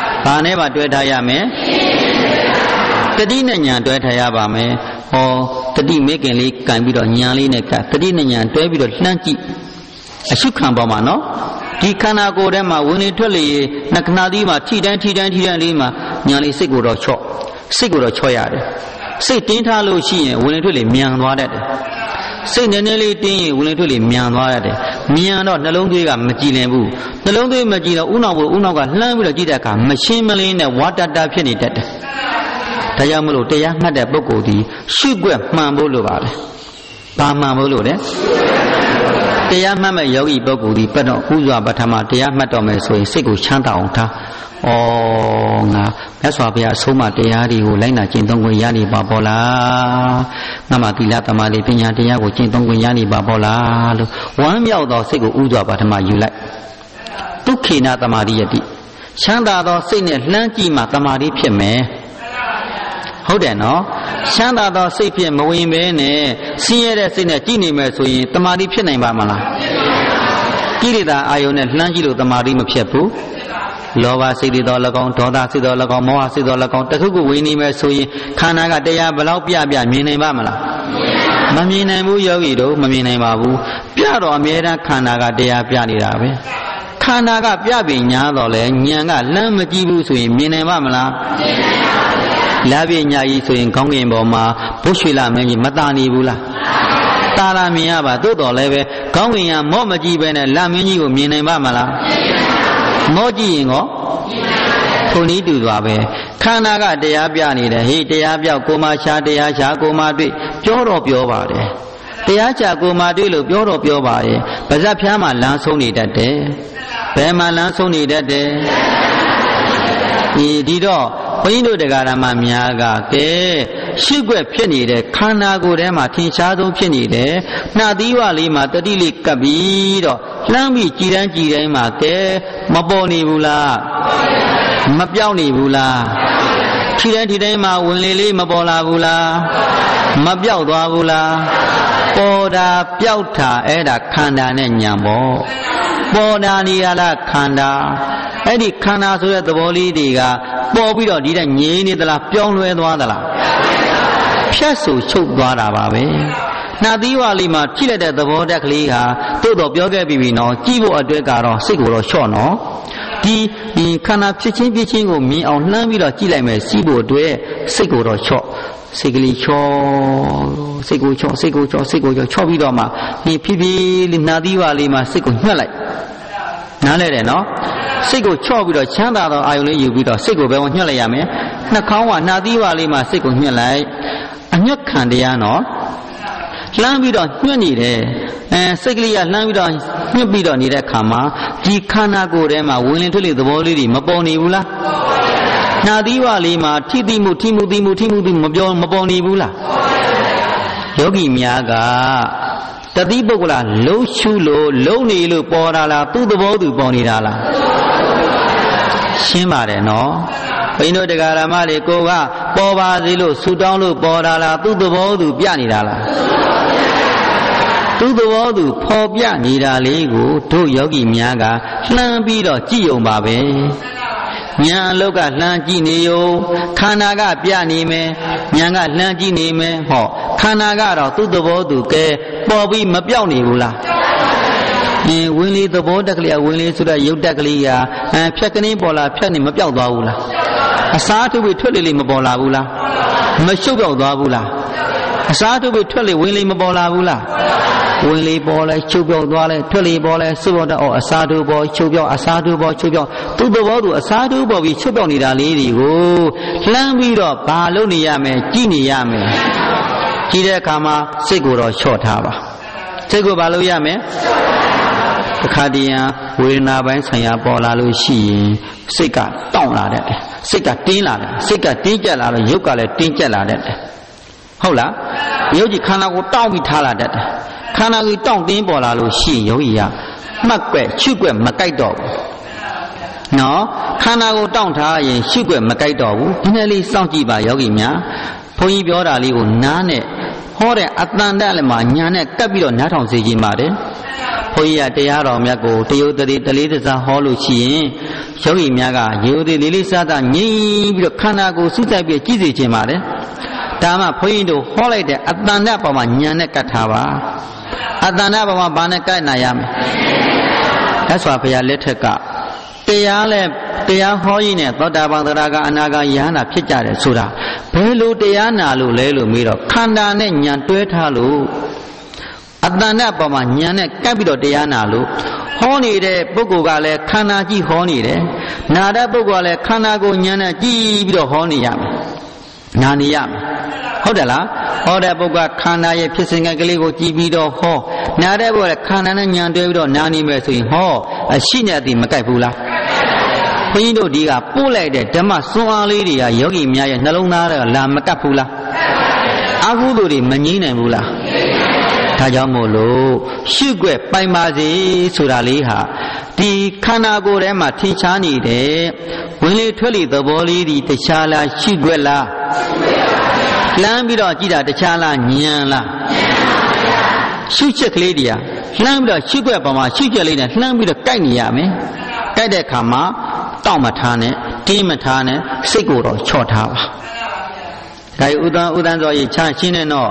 Paneva Twetayame The Dine Nyan Twetayabame or တတိမေခင်လေးကန်ပြီးတော့ညာလေးနဲ့ကတတိနဲ့ညာတွဲပြီးတော့လှမ်းကြည့်အရှုခံပေါ်မှာနော်ဒီခန္ဓာကိုယ်ထဲမှာဝင်လေထွက်လေနှခဏသီးမှာထိတိုင်းလေးမှာညာလေးစိတ်ကိုတော့ချော့ရတယ်စိတ်တင်းထားလို့ရှိရင်ဝင်လေထွက်လေမြန်သွားတတ်တယ်စိတ်နည်းနည်းလေးတင်းရင်ဝင်လေထွက်လေမြန်သွားရတယ်မြန်တော့နှလုံးသွေးကမကြည်လင်ဘူးနှလုံးသွေးမကြည်တော့ဥနောက်ကလှမ်းပြီးတော့ကြည့်တဲ့အခါမရှင်းမလင်းနဲ့ဝါတတဖြစ်နေတတ်တယ်ဒါကြောင့်မလို့တရားမှတ်တဲ့ပုဂ္ဂိုလ်ဒီရှုွက်မှန်ဖို့လိုပါတယ်ဘာမှန်ဖို့လိုလဲတရားမှတ်မဲ့ယောဂီပုဂ္ဂိုလ်ဒီပတ်တော့ဥစွာပထမတရားမှတ်တော်မယ်ဆိုရင်စိတ်ကိုချမ်းသာအောင်ထားဩငါမြတ်စွာဘုရားအဆုံးအမတရားတွေကိုလိုက်နာကျင့်သုံးခွင့်ရနေပါပေါ်လားငါမှသီလသမာဓိပညာတရားကိုကျင့်သုံးခွင့်ရနေပါပေါ်လားလို့ဝမ်းမြောက်သောစိတ်ကိုဥစွာပထမယူလိုက်ဒုက္ခိနသမာဓိယတိချမ်းသာသောစိတ်နဲ့လှမ်းကြည့်မှသမာဓိဖြစ်မယ်ဟုတ်တယ်နော်ချမ်းသာသောစိတ်ဖြင့်မဝင်ဘဲနဲ့ဆင်းရဲတဲ့စိတ်နဲ့ကြည်နေမယ်ဆိုရင်တမာတိဖြစ်နိုင်ပါမလားကိလေသာအာယုန်နဲ့လှမ်းကြည့်လို့တမာတိမဖြစ်ဘူးလောဘစိတ်တွေတော့၎င်းဒေါသစိတ်တော့၎င်းမောဟစိတ်တော့၎င်းတခုခုဝင်နေမယ်ဆိုရင်ခန္ဓာကတရားဘလောက်ပြမြင်နိုင်ပါမလားမမြင်နိုင်ဘူးယောဂီတို့မမြင်နိုင်ပါဘူးပြတော့အမြဲတမ်းခန္ဓာကတရားပြနေတာပဲခန္ဓာကပြပြီးညာတော့လေဉာဏ်ကလမ်းမကြည့်ဘူးဆိုရင်မြင်နိုင်ပါမလားလာပြညာကြီးဆိုရင်ခေါင်းငင်ပေါ်မှာဘုရွှေလာမင်းကြီးမတာနေဘူးလားတာလာမြင်ရပါသို့တော်လည်းပဲခေါင်းငင်ရမော့မကြည့်ပဲနဲ့လာမင်းကြီးကိုမြင်နိုင်ပါမလားမော့ကြည့်ရင်ကောထုံနည်းတူသွားပဲခန္ဓာကတရားပြနေတယ်ဟေးတရားပြောက်ကိုမရှာတရားရှာကိုမတွေ့ပြောတော့ပြောပါတယ်တရားချကိုမတွေ့လို့ပြောတော့ပြောပါတယ်ပါဇက်ဖျားမှာလမ်းဆုံးနေတတ်တယ်ဘယ်မှာလမ်းဆုံးနေတတ်တယ်ဒီတော့ဘုန်းကြီးတို့တရားဓမ္မများကကဲရှိခွက်ဖြစ်နေတဲ့ခန္ဓာကိုယ်ထဲမှာထင်ရှားဆုံးဖြစ်နေတယ်နှာသီးဝလေးမှာတတိလေးကပ်ပြီးတော့လှမ်းပြီးကြည်တိုင်းမှာကဲမပေါ်နေဘူးလားမပြောင်းနေဘူးလားထီတိုင်းမှာဝင်လေလေးမပေါ်လာဘူးလားမပြောက်သွားဘူးလားပေါ်တာပြောက်တာအဲ့ဒါခန္ဓာနဲ့ညာပေါ့ပေါ်တာနေရလားခန္ဓာအဲ့ဒီခန္ဓာဆိုတဲ့သဘောလေးတွေကပေါ်ပြီးတော့ဒီတဲ့ငြိမ်းနေသလားပြောင်းလဲသွားသလားဖြတ်ဆိုချုပ်သွားတာပါပဲနှာသီးဝါလေးမှာကြည့်လိုက်တဲ့သဘောတက်ကလေးဟာသို့တော့ပြောခဲ့ပြီနော်ကြည့်ဖို့အတွက်ကတော့စိတ်ကိုတော့လျှော့နော်ဒီခန္ဓာဖြစ်ချင်းကိုမြင်အောင်လှမ်းပြီးတော့ကြည့်လိုက်မယ်စီးဖို့အတွက်စိတ်ကိုတော့လျှော့စိတ်ကလေးချောစိတ်ကိုချောချောပြီးတော့မှဒီဖြည်းဖြည်းလေးနှာသီးဝါလေးမှာစိတ်ကိုညှက်လိုက်နားလဲတယ်နော်စိတ်ကိုချော့ပြီးတော့ချမ်းသာသောအာယုန်လေးယူပြီးတော့စိတ်ကိုပဲညှက်လိုက်ရမယ်နှာခေါင်းကနှာသီးဝါလေးမှာစိတ်ကိုညှက်လိုက်အညှက်ခံတရားနော်လှမ်းပြီးတော့ညှက်နေတယ်စိတ်ကလေးကလှမ်းပြီးတော့ညှက်ပြီးတော့နေတဲ့ခါမှာဒီခန္ဓာကိုယ်ထဲမှာဝင်လင်ထွက်လေသဘောလေးတွေမပေါ်နေဘူးလားနှာသီးဝါလေးမှာထိမှုမပေါ်နေဘူးလားယောဂီများကတတိပုဂ္ဂလလုံးရှုလို့လုံးနေလို့ပေါ်တာလားသူ့သဘောသူပေါ်နေတာလားရှင်းပါတယ်နော်ဘိန်းတို့တရားဓမ္မတွေကိုကပေါ်ပါစေလို့ဆူတောင်းလို့ပေါ်တာလားသူ့သဘောသူပြနေတာလားသူ့သဘောသူဖော်ပြနေတာလေးကိုတို့ယောဂီများကလှမ်းပြီးတော့ကြည့်ုံပါပဲညာအလုတ်ကလှမ်းကြည့်နေရောခန္ဓာကပြနေမယ်ညာကလှမ်းကြည့်နေမယ်ဟောခန္ဓာကတော့သူ့သဘောသူကဲပေါ်ပြီးမပြောက်နေဘူးလားဝင်လေသဘောတက်ကလေးဝင်လေဆိုတဲ့ရုပ်တက်ကလေးကဖြတ်ကနေပေါ်လာဖြတ်နေမပြောက်သွားဘူးလားအစားထုတ်ပြီးထွက်လေမပေါ်လာဘူးလားမရှုပ်ပြောက်သွားဘူးလားအစားထုတ်ပြီးထွက်လေဝင်လေမပေါ်လာဘူးလားဝင်လေပေါ်လဲချုပ်ပြောက်သွားလဲထွက်လေပေါ်လဲစွတ်တော့အစားတို့ပေါ်ချုပ်ပြောက်အစားတို့ပေါ်ချုပ်ပြောက်သူ့သဘောသူအစားတို့ပေါ်ပြီးချုပ်ပြောက်နေတာလေးတွေကိုလှမ်းပြီးတော့ဘာလုပ်နေရမယ်ကြည့်နေရမယ်ကြည့်တဲ့အခါမှာစိတ်ကိုတော့လျှော့ထားပါစိတ်ကိုဘာလုပ်ရမယ်တခါတည်းဝေဒနာပိုင်းဆိုင်ရာပေါ်လာလို့ရှိရင်စိတ်ကတောင့်လာတယ်စိတ်ကတင်းလာတယ်စိတ်ကတင်းကျပ်လာတော့ရုပ်ကလည်းတင်းကျပ်လာတယ်ဟုတ်လားရုပ်ကြီးခန္ဓာကိုတောင့်ပြီးထားလာတတ်တယ်ခန္ဓာကိုတောင့်တင်းပေါ်လာလို့ရှိရင်ယောဂီကမှတ်ွက်ချွတ်ွက်မကြိုက်တော့ဘူးနော်ခန္ဓာကိုတောင့်ထားရင်ချွတ်ွက်မကြိုက်တော့ဘူးဒီနေ့လေးစောင့်ကြည့်ပါယောဂီများဘုန်းကြီးပြောတာလေးကိုနားနဲ့ဟောတဲ့အတန်တက်လည်းမှညာနဲ့ကပ်ပြီးတော့နားထောင်စေခြင်းပါတယ်ဘုန်းကြီးကတရားတော်မြတ်ကိုတယုတ်တိတလေးတစားဟောလို့ရှိရင်ယောဂီများကယေုတိလေးလေးစားတာငြိမ်ပြီးတော့ခန္ဓာကိုယ်စုစိုက်ပြီးကြည့်စေခြင်းပါတယ်ဒါမှဘုန်းကြီးတို့ဟောလိုက်တဲ့အတန်နဲ့ပေါ်မှာဉာဏ်နဲ့ကတ်ထားပါအတန်နဲ့ပေါ်မှာဘာနဲ့ကတ်နိုင်ရမလဲအဲ့ဆိုဘုရားလက်ထက်ကတရားဟောရင်းနဲ့သောတာပန်သရဂအနာဂယဟနာဖြစ်ကြတယ်ဆိုတာဘယ်လိုတရားနာလို့လဲလို့မေးတော့ခန္ဓာနဲ့ဉာဏ်တွဲထားလို့အတန်နဲ့ပေါ်မှာဉာဏ်နဲ့ကပ်ပြီးတော့တရားနာလို့ဟောနေတဲ့ပုဂ္ဂိုလ်ကလည်းခန္ဓာကြည့်ဟောနေတယ်နာတဲ့ပုဂ္ဂိုလ်ကလည်းခန္ဓာကိုဉာဏ်နဲ့ကြည့်ပြီးတော့ဟောနေရမယ်နာနေရမယ်ဟုတ်တယ်လားဟောတဲ့ပုဂ္ဂိုလ်ကခန္ဓာရဲ့ဖြစ်စဉ်ကလေးကိုကြည့်ပြီးတော့ဟောနာတဲ့ပုဂ္ဂိုလ်ကခန္ဓာနဲ့ဉာဏ်တွဲပြီးတော့နာနေမယ်ဆိုရင်ဟောအရှိနဲ့အတိမကိုက်ဘူးလားဘုန်းကြီးတို့ဒီကပို့လိုက်တဲ့ဓမ္မစွမ်းအားလေးတွေကယောဂီများရဲ့နှလုံးသားတွေကလာမကပ်ဘူးလားအာဟုသူတွေမငြိမ့်နိုင်ဘူးလားဒါကြောင့်မို့လို့ရှုွက်ပိုင်ပါစေဆိုတာလေးဟာဒီခန္ဓာကိုယ်ထဲမှာထင်ရှားနေတဲ့ဝင်လေထွက်လေသဘောလေးဒီတခြားလားရှုွက်လားလှမ်းပြီးတော့ကြည့်တာတခြားလားဉာဏ်လားရှုချက်ကလေးတွေကလှမ်းပြီးတော့ရှုွက်ပါမှာရှုချက်လေးနဲ့လှမ်းပြီးတော့ကိုက်နေရမယ်ကိုက်တဲ့အခါမှာတောင့်မထားနဲ့တင်းမထားနဲ့စိတ်ကိုတော့ချော့ထားပါဒါဥဒန်းစောကြီးချရှင်းနေတော့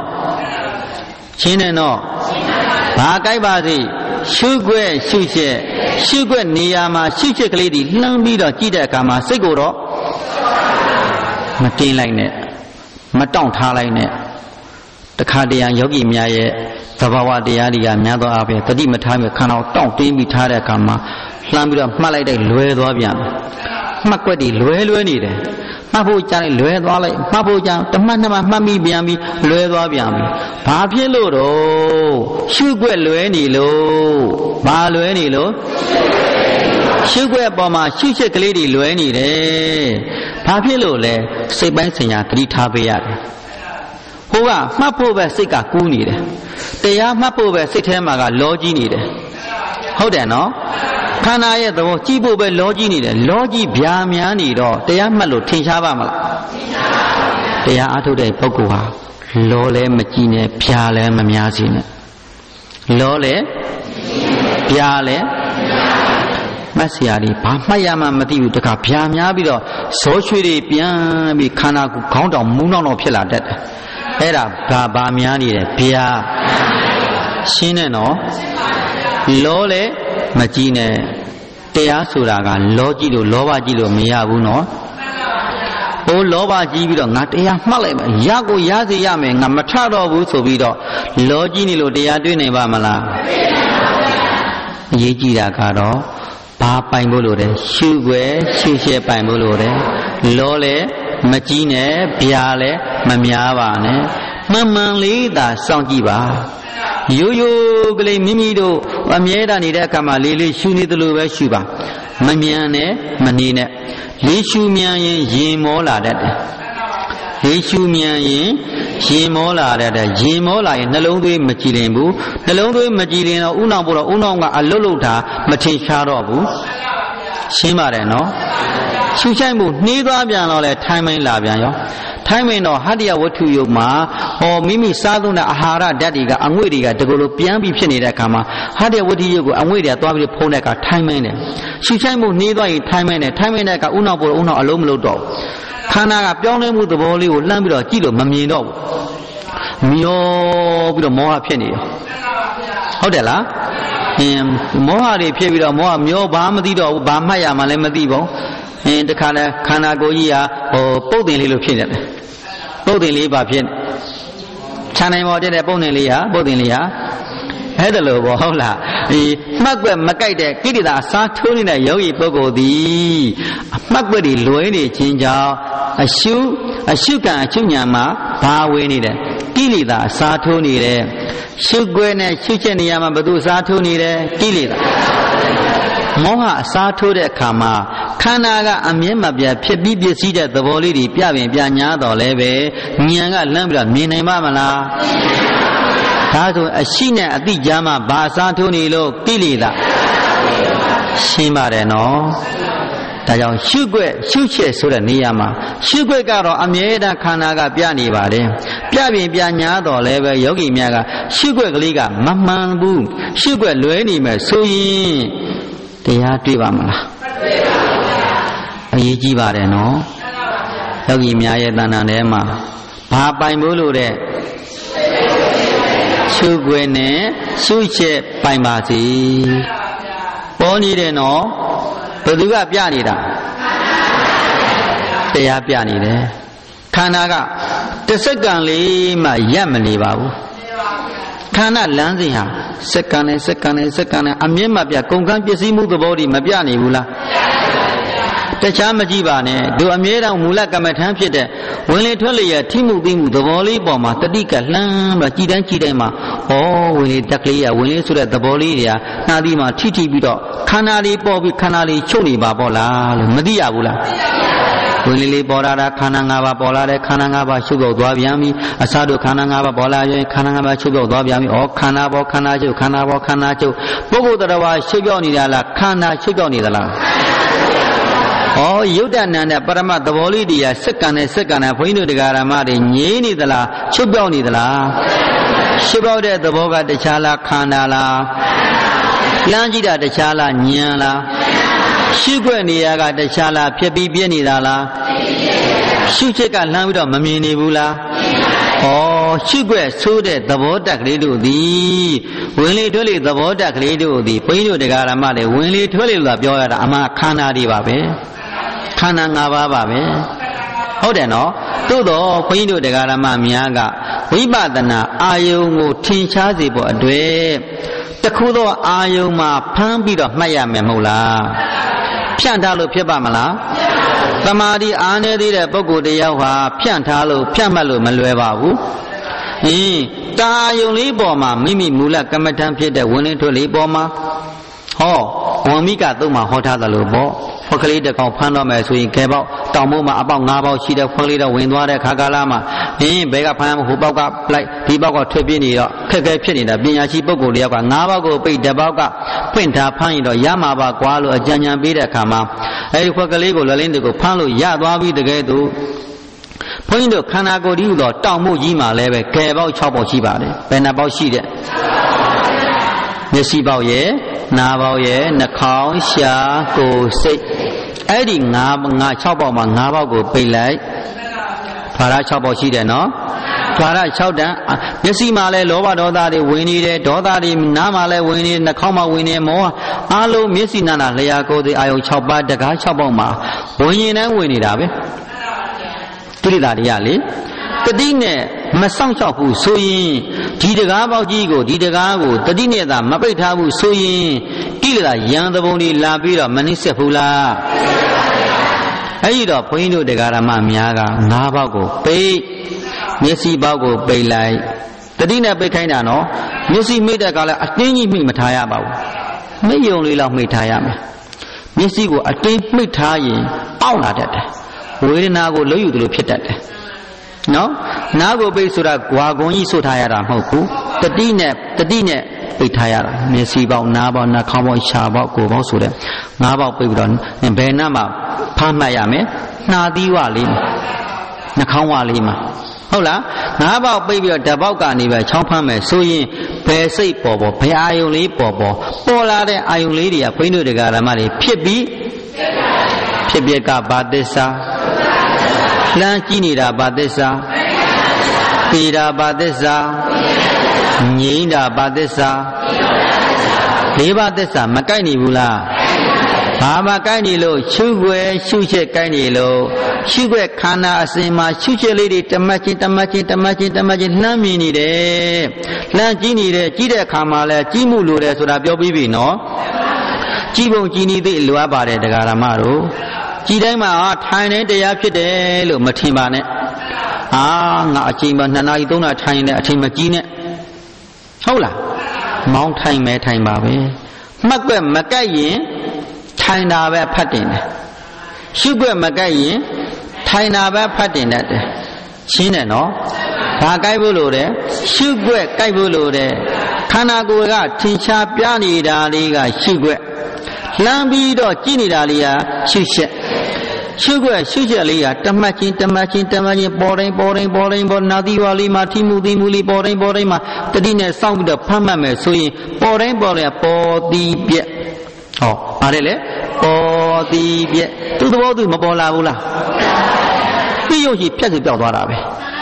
ဘာကြိုက်ပါစေရှုွက်ရှုွက်နေရာမှာရှုချက်ကလေးတွေလှမ်းပြီးတော့ကြည့်တဲ့အခါမှာစိတ်ကိုတော့မတင်းလိုက်နဲ့မတောင့်ထားလိုက်နဲ့တခါတရံယောဂီများရဲ့သဘာဝတရားတွေကများသောအားဖြင့်တတိမထားမြခန္ဓာကိုတောင့်တင်းပြီးထားတဲ့အခါမှာလှမ်းပြီးတော့မှတ်လိုက်တဲ့လွယ်သွားပြန်မှတ်ွက်တွေလွယ်နေတယ်မှတ်ဖို့ကြားလိုက်လွယ်သွားလိုက်မှတ်ဖို့ကြားတမတ်နှစ်မမှတ်မိပြန်ပြီးလွယ်သွားပြန်ပြီဘာဖြစ်လို့တော့ရှုွက်လွယ်နေလို့ဘာလွယ်နေလို့ရှုွက်ပေါ်မှာရှုချက်ကလေးတွေလွယ်နေတယ်ဘာဖြစ်လို့လဲစိတ်ပိုင်းဆိုင်ရာသတိထားပေးရတယ်ဟိုကမှတ်ဖို့ပဲစိတ်ကကူးနေတယ်တရားမှတ်ဖို့ပဲစိတ်ထဲမှာကလောကြီးနေတယ်ဟုတ်တယ်နော်ခန္ဓာရဲ့သဘောကြည့်ဖို့ပဲလောကြီးနေတယ်လောကြီးဗျာများနေတော့တရားမှတ်လို့ထင်ရှားပါမလားတရားအားထုတ်တဲ့ပုဂ္ဂိုလ်ဟာလောလည်းမကြည့်နဲ့ဗျာလည်းမများစေနဲ့လောလည်းဗျာလည်းမတ်စရာတွေဘာမှတ်ရမှမသိဘူးတခါဗျာများပြီးတော့ဇောရွှေတွေပြန်ပြီးခန္ဓာကိုခေါင်းတောင်မူးနှောင်းတော့ဖြစ်လာတတ်တယ်အဲ့ဒါဘာများနေတယ်ဗျာရှင်းတယ်နော်လောလည်းမကြည့်နဲ့တရားဆိုတာကလောကြည့်လို့လောဘကြည့်လို့မရဘူးနော်ဟိုလောဘကြည့်ပြီးတော့ငါတရားမှတ်လိုက်မယ်ရကိုရစေရမယ်ငါမထတော့ဘူးဆိုပြီးတော့လောကြည့်နေလို့တရားတွေ့နိုင်ပါမလားအရေးကြီးတာကတော့ဘာပိုင်ဖို့လို့လဲရှုွယ်ရှုရှဲပိုင်ဖို့လို့လဲလောလည်းမကြည့်နဲ့ဗျာလည်းမများပါနဲ့မှန်လေးသာစောင့်ကြည့်ပါရိုးရိုးကလေးမိမိတို့အမြဲတမ်းနေတဲ့အခါမှာလေးရှုနေသလိုပဲရှုပါမမြန်နဲ့မနေနဲ့လေးရှုမြန်ရင်ရင်မောလာတတ်တယ်လေးရှုမြန်ရင်ရင်မောလာတတ်တယ်ရင်မောလာရင်နှလုံးသွေးမကြည်လင်ဘူးနှလုံးသွေးမကြည်လင်တော့ဥနောင်ပေါ်တော့ဥနောင်ကအလွတ်လွတ်တာမထင်ရှားတော့ဘူးရှင်းပါတယ်နော်ရှုချိုက်မှုနှေးသွားပြန်တော့လဲထိုင်းမင်းလာပြန်ရောထိုင်းမင်းတော့ဟတ္တယဝတ္ထုယုတ်မှာမိမိစားသုံးတဲ့အာဟာရဓာတ်တွေကအငွေ့တွေကတကူလိုပြန်ပြီးဖြစ်နေတဲ့အခါမှာဟတ္တယဝတ္ထုယုတ်ကိုအငွေ့တွေကသွားပြီးဖုံးတဲ့အခါထိုင်းမင်းတယ်ရှုချိုက်မှုနှေးသွားရင်ထိုင်းမင်းတယ်ထိုင်းမင်းတဲ့အခါဥနောက်ပေါ်ဥနောက်အလုံးမလို့တော့ခန္ဓာကပြောင်းလဲမှုသဘောလေးကိုလှမ်းပြီးတော့ကြည့်လို့မမြင်တော့ဘူးမျောပြီးတော့မောဟဖြစ်နေတယ်ဟုတ်တယ်လားမောဟတွေဖြစ်ပြီးတော့မောဟမျောဘာမသိတော့ဘူးဘာမှတ်ရမှလည်းမသိပါဘူးတခါလဲခန္ဓာကိုယ်ကြီးဟာပုတ်တင်လေးလို့ဖြစ်နေတယ်ပုတ်တင်လေးဘာဖြစ်ခြံနိုင်ပေါ်တက်တဲ့ပုတ်တင်လေးဟာအဲ့ဒါလို့ပေါ့ဟုတ်လားဒီမှတ်ွက်မကြိုက်တဲ့ကိလေသာအစားထိုးနေတဲ့ယောဂီပုဂ္ဂိုလ်သည်အမှတ်ွက်တွေလွဲနေခြင်းကြောင့်အရှုကံအချုပ်ညာမှာဘာဝေးနေတယ်ကိလေသာအစားထိုးနေတယ်ရှုွက်နဲ့ရှုချက်နေရာမှာဘယ်သူအစားထိုးနေတယ်ကိလေသာမောဟအစားထိုးတဲ့အခါမှာခန္ဓာကအမြဲမပြတ်ဖြစ်ပြီးပြည့်စည်တဲ့သဘောလေးတွေပြပင်ပြညာတော်လဲပဲဉာဏ်ကလမ်းပြီးတော့မြင်နိုင်ပါမလားဒါဆိုအရှိနဲ့အတိကြားမှာဘာအစားထိုးနေလို့ကိလေသာရှင်းပါတယ်နော်ဒါကြောင့်ရှုွက်ရှုချက်ဆိုတဲ့နေရာမှာရှုွက်ကတော့အမြဲတမ်းခန္ဓာကပြနေပါတယ်ပြပင်ပြညာတော်လဲပဲယောဂီများကရှုွက်ကလေးကမမှန်ဘူးရှုွက်လွဲနေမယ်ဆိုရင်တရားတွေ့ပါမလားအရေးကြီးပါတယ်နော်ယောဂီများရဲ့တဏ္ဍာထဲမှာဘဘာပိုင်ဖို့လို့တဲ့ရှုခွင့်နဲ့ရှုချက်ပိုင်ပါစေပေါ်နေတယ်နော်ဘယ်သူကပြနေတာတရားပြနေတယ်ခန္ဓာကတစ်စက္ကန့်လေးမှရပ်မနေပါဘူးခန္ဓာလမ်းစဉ်ဟာစက္ကန့်နဲ့စက္ကန့်နဲ့စက္ကန့်နဲ့အမြင့်မပြကုန်ကန်းပစ္စည်းမှုသဘောတွေမပြနေဘူးလားတခြားမကြည့်ပါနဲ့တို့အမြဲတမ်းမူလကမ္မထမ်းဖြစ်တဲ့ဝင်လေထွက်လေရထိမှုသိမှုသဘောလေးပေါ်မှာတတိကလှမ်းပြီးကြည်တိုင်းကြည်တိုင်းမှာဩဝင်လေတက်ကလေးရဝင်လေဆိုတဲ့သဘောလေးတွေကနှာသီးမှာထိထိပြီးတော့ခန္ဓာလေးပေါ်ပြီးခန္ဓာလေးချုပ်နေပါပေါ့လားလို့မသိရဘူးလားဝင်လေလေးပေါ်လာတာခန္ဓာ၅ပါးပေါ်လာတဲ့ခန္ဓာ၅ပါးချုပ်ပြောက်သွားပြန်ပြီအစတို့ခန္ဓာ၅ပါးပေါ်လာရင်ခန္ဓာ၅ပါးချုပ်ပြောက်သွားပြန်ပြီဩခန္ဓာပေါ်ခန္ဓာချုပ်ခန္ဓာပေါ်ခန္ဓာချုပ်ပုဂ္ဂိုလ်တရားဝါချုပ်ပြောက်နေတာလားခန္ဓာချုပ်ပြောက်နေသလားယုတ်တဏ္ဍပရမတ်သဘောလေးတရားစက္ကန့်နဲ့စက္ကန့်နဲ့ဘုန်းကြီးတို့တရားဓမ္မတွေငြိနေသလားချုပ်ပြောက်နေသလားချုပ်ပြောက်တဲ့သဘောကတခြားလားခန္ဓာလားလမ်းကြည့်တာတခြားလားဉာဏ်လားရှုွက်နေရကတခြားလားဖြစ်ပြီးပြည့်နေတာလားရှုချက်ကလှမ်းပြီးတော့မမြင်နေဘူးလားရှုွက်ဆိုးတဲ့သဘောတက်ကလေးတို့သည်ဝင်လေထွက်လေသဘောတက်ကလေးတို့သည်ဘုန်းကြီးတို့တရားဓမ္မတွေဝင်လေထွက်လေလို့ပြောရတာအမှခန္ဓာတွေပါပဲခန္ဓာ၅ပါးပါပဲဟုတ်တယ်နော်သို့တော့ဘုန်းကြီးတို့တရားဓမ္မများကဝိပဿနာအာယုံကိုထင်ရှားစေဖို့အတွက်တခုသောအာယုံမှာဖမ်းပြီးတော့မှတ်ရမယ်မဟုတ်လားဖြန့်ထားလို့ဖြစ်ပါမလားသမာဓိအားနည်းသေးတဲ့ပုဂ္ဂိုလ်တယောက်ဟာဖြန့်ထားလို့ဖြန့်မှတ်လို့မလွယ်ပါဘူးတာယုံလေးပေါ်မှာမိမိမူလကမ္မထံဖြစ်တဲ့ဝင်လေထွက်လေပေါ်မှာဝံမိကသုံးမှာဟောထားသလိုပေါ့ဖွက်ကလေးတစ်ကောင်ဖမ်းတော့မယ်ဆိုရင်ခဲပေါက်တောင်မိုးမှာအပေါက်၅ပေါက်ရှိတဲ့ဖွက်ကလေးတော့ဝင်သွားတဲ့ခါကာလမှာဘဲကဖမ်းဟိုပေါက်ကလိုက်ဒီပေါက်ကထွက်ပြေးနေတော့ခက်ခဲဖြစ်နေတာပညာရှိပုဂ္ဂိုလ်တယောက်က၅ပေါက်ကိုပိတ်တစ်ပေါက်ကဖွင့်ထားဖမ်းရင်တော့ရမှာပါကွာလို့အကြံဉာဏ်ပေးတဲ့အခါမှာအဲဒီဖွက်ကလေးကိုလက်လင်းတွေကိုဖမ်းလို့ရသွားပြီးတကယ်သူဘုန်းကြီးတို့ခန္ဓာကိုယ်ဒီဟူသောတောင်မို့ကြီးမှာလည်းပဲခဲပေါက်၆ပေါက်ရှိပါတယ်ဘယ်နှပေါက်ရှိတဲ့မျက်စိပေါက်ရဲ့နားပေါက်ရဲ့နှာခေါင်းရှားကိုယ်စိတ်အဲ့ဒီ6ပေါက်မှာ5ပေါက်ကိုပိတ်လိုက်ဓာရ6ပေါက်ရှိတယ်နော်ဓာရ6တန်မျက်စိမှာလည်းလောဘဒေါသတွေဝင်နေတယ်ဒေါသတွေနားမှာလည်းဝင်နေနှာခေါင်းမှာဝင်နေမောအားလုံးမျက်စိနားလျှာကိုယ်သည်အာယုံ6ပါးတကား6ပေါက်မှာဝင်ရင်လည်းဝင်နေတာပဲကိလေသာတွေကလေတတိနဲ့မဆောင်ချောက်ဘူးဆိုရင်ဒီတကားပေါက်ကြီးကိုဒီတကားကိုတတိနဲ့သာမပိတ်ထားဘူးဆိုရင်ကိလေသာရံသဘုံတွေလာပြီးတော့မနှိမ့်ဆက်ဘူးလားအဲ့ဒီတော့ဘုန်းကြီးတို့တရားဓမ္မများက၅ပေါက်ကိုပိတ်မျက်စိပေါက်ကိုပိတ်လိုက်တတိနဲ့ပိတ်ခိုင်းတာနော်မျက်စိမိတ်တဲ့ကလည်းအတင်းကြီးမိတ်မထားရပါဘူးမိတ်ယုံလေးလောက်မိတ်ထားရမယ်မျက်စိကိုအတင်းမိတ်ထားရင်အောင့်လာတတ်တယ်ဝေဒနာကိုလှုပ်ယူသလိုဖြစ်တတ်တယ်နော်နားကိုပိတ်ဆိုတာဂွာကွန်ကြီးဆိုထားရတာမဟုတ်ဘူးတတိနဲ့ပိတ်ထားရတာမျက်စိပေါက်နားပေါက်နှာခေါင်းပေါက်ရှားပေါက်ကိုယ်ပေါက်ဆိုတဲ့၅ပေါက်ပိတ်ပြီးတော့ဘယ်နှမှာဖမ်းမှတ်ရမယ်နှာသီးဝလေးနှာခေါင်းဝလေးမှာဟုတ်လား၅ပေါက်ပိတ်ပြီးတော့ဓာတ်ပေါက်ကနေပဲချောင်းဖမ်းမယ်ဆိုရင်ဘယ်စိတ်ပေါ်ဘယ်အာယုံလေးပေါ်လာတဲ့အာယုံလေးတွေကဘုန်းကြီးတို့တရားဓမ္မတွေဖြစ်ပြီးဖြစ်ပြကဘာသစ္စာလှမ်းကြည့်နေတာဘာသစ္စာပေတာဘာသစ္စာငြိမ်းတာဘာသစ္စာ၄ပါးသစ္စာမကိုက်နေဘူးလားဘာမှကိုက်နေလို့ရှုွယ်ရှုချက်ကိုက်နေလို့ရှုွက်ခန္ဓာအစဉ်မှာရှုချက်လေးတွေတမတ်ချင်းလှမ်းမြင်နေတယ်လှမ်းကြည့်နေတယ်ကြည့်တဲ့အခါမှာလဲကြည့်မှုလိုတယ်ဆိုတာပြောပြီးပြီနော်ကြည့်ပုံကြည့်နေသိလိုအပ်ပါတယ်တရားဓမ္မတို့ကြည်တိုင်းမှာထိုင်နေတရားဖြစ်တယ်လို့မထင်ပါနဲ့ငါအချိန်မှာ2နာရီ3နာရီထိုင်နေတဲ့အချိန်မကြီးနဲ့ဟုတ်လားမောင်းထိုင်မဲထိုင်ပါပဲမှတ်ွက်မကိုက်ရင်ထိုင်တာပဲဖတ်တင်တယ်ရှုွက်မကိုက်ရင်ထိုင်တာပဲဖတ်တင်တတ်တယ်ရှင်းတယ်နော်ဘာကိုက်ဖို့လို့လဲရှုွက်ကိုက်ဖို့လို့တဲ့ခန္ဓာကိုယ်ကထင်ရှားပြနေတာလေးကရှုွက်လှမ်းပြီးတော့ကြည့်နေတာလေးကရှုချက်ရှုွက်ရှုချက်လေးကတမတ်ချင်းပေါ်တိုင်းနာသီဝါလေးမှာထိမှုသိမှုလေးပေါ်တိုင်းမှာတတိနဲ့စောင့်ပြီးတော့ဖမ်းမှတ်မယ်ဆိုရင်ပေါ်တိုင်းပေါ်တီးပြက်ပါတယ်လေပေါ်တီးပြက်သူ့သဘောသူမပေါ်လာဘူးလားပြီးရုပ်ရှိဖြတ်စီပြောက်သွားတာပဲ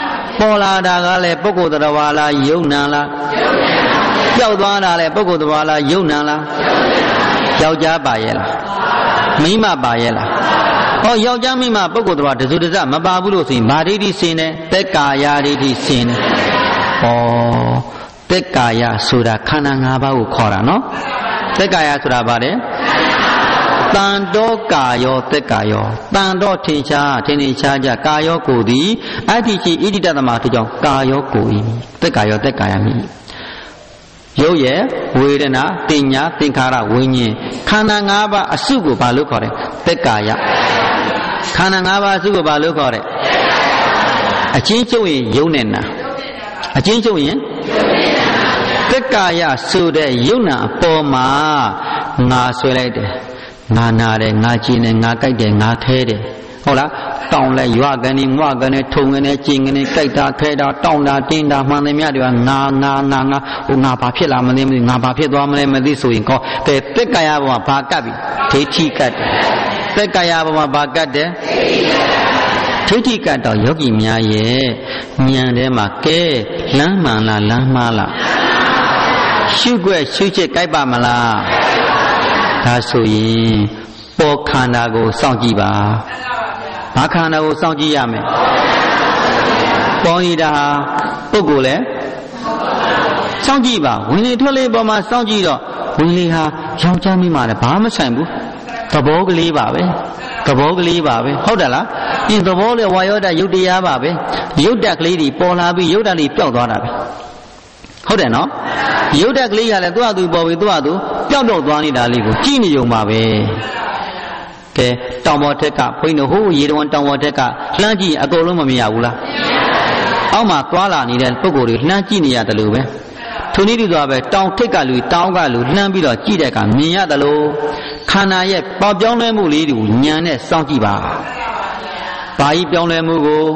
ပေါ်လာတာကလည်းပုဂ္ဂိုလ်တော်ဝါလားယုံနာလားပျောက်သွားတာလည်းပုဂ္ဂိုလ်တော်ဝါလားယုံနာလားယောက်ျားပါရဲ့လားမိန်းမပါရဲ့လားဟောယောက်ျားမိန်းမပုဂ္ဂိုလ်တော်ဝါတစုတစမပါဘူးလို့ဆိုရင်ဗာဒိဋ္ဌိစင်တယ်သက်ကာယဒိဋ္ဌိစင်တယ်ဟောသက်ကာယဆိုတာခန္ဓာ၅ပါးကိုခေါ်တာနော်သက်ကာယဆိုတာဗါတယ်တန်တော်ကာယောသက်ကာယောတန်တော်ထင်ရှားကြကာယောကိုသည်အဋ္ဌိချိဣတိတသမသူကြောင့်ကာယောကိုဤသက်ကာယောသက်ကာယမိရုပ်ရဲ့ဝေဒနာတင်ညာသင်္ခါရဝိညာဉ်ခန္ဓာ၅ပါးအစုကိုဘာလို့ခေါ်တယ်သက်ကာယခန္ဓာ၅ပါးအစုကိုဘာလို့ခေါ်တယ်အချင်းချုပ်ရင်ယုံနဲ့နာအချင်းချုပ်ရင်သက်ကာယဆိုတဲ့ယုံနာအပေါ်မှာငါဆွဲလိုက်တယ်ငါနာတယ်ငါကျင်တယ်ငါကြိုက်တယ်ငါခဲတယ်ဟုတ်လားတောင်းလဲရွာကနေငွကနေထုံကနေကျင်ကနေကြိုက်တာခဲတာတောင်းတာတင်းတာမှန်တယ်မြတ်တွေကငါဟိုငါဘာဖြစ်လာမလဲမသိငါဘာဖြစ်သွားမလဲမသိဆိုရင်ကောတဲ့သက်ကာယဘဝဘာကပ်ပြီဒိဋ္ဌိကတ်တယ်သက်ကာယဘဝဘာကတ်တယ်ဒိဋ္ဌိကတ်တော့ယောဂီများရဲ့ဉာဏ်ထဲမှာကဲလမ်းမှန်လားလမ်းမှားလားရှုွက်ရှုချက်ကြိုက်ပါမလားဒါဆိုရင်ပေါ်ခန္ဓာကိုစောင့်ကြည့်ပါဘာခန္ဓာကိုစောင့်ကြည့်ရမယ်ပေါ်နေတာပုဂ္ဂိုလ်လဲစောင့်ကြည့်ပါဝင်လေထွက်လေပေါ်မှာစောင့်ကြည့်တော့ဝင်လေဟာယောက်ျားမိန်းမလည်းဘာမှဆိုင်ဘူးသဘောကလေးပါပဲဟုတ်တယ်လားဒီသဘောလေဝါယောဓာတ်ယုတ်တရားပါပဲယုတ်ဓာတ်ကလေးတွေပေါ်လာပြီးယုတ်ဓာတ်လေးပျောက်သွားတာပဲဟုတ်တယ်နော်ယုတ်ဓာတ်ကလေးကလည်းသူ့အတူပေါ်ပြီးသူ့အတူပျောက်သွားနေတာလေးကိုကြည့်နေုံပါပဲကဲတောင်ပေါ်ထက်ကဘုန်းကြီးတို့ဟိုရေတော်တောင်ပေါ်ထက်ကလှမ်းကြည့်အကုန်လုံးမမြင်ရဘူးလားအောက်မှာသွားလာနေတဲ့ပုဂ္ဂိုလ်တွေလှမ်းကြည့်နေရတယ်လို့ပဲထိုနည်းတူသွားပဲတောင်ထိပ်ကလူတောင်ကလူလှမ်းပြီးတော့ကြည့်တဲ့အခါမြင်ရတယ်လို့ခန္ဓာရဲ့ပေါ်ပြောင်းလဲမှုလေးတွေကိုဉာဏ်နဲ့စောင့်ကြည့်ပါဘာကြီးပြောင်းလဲမှုကို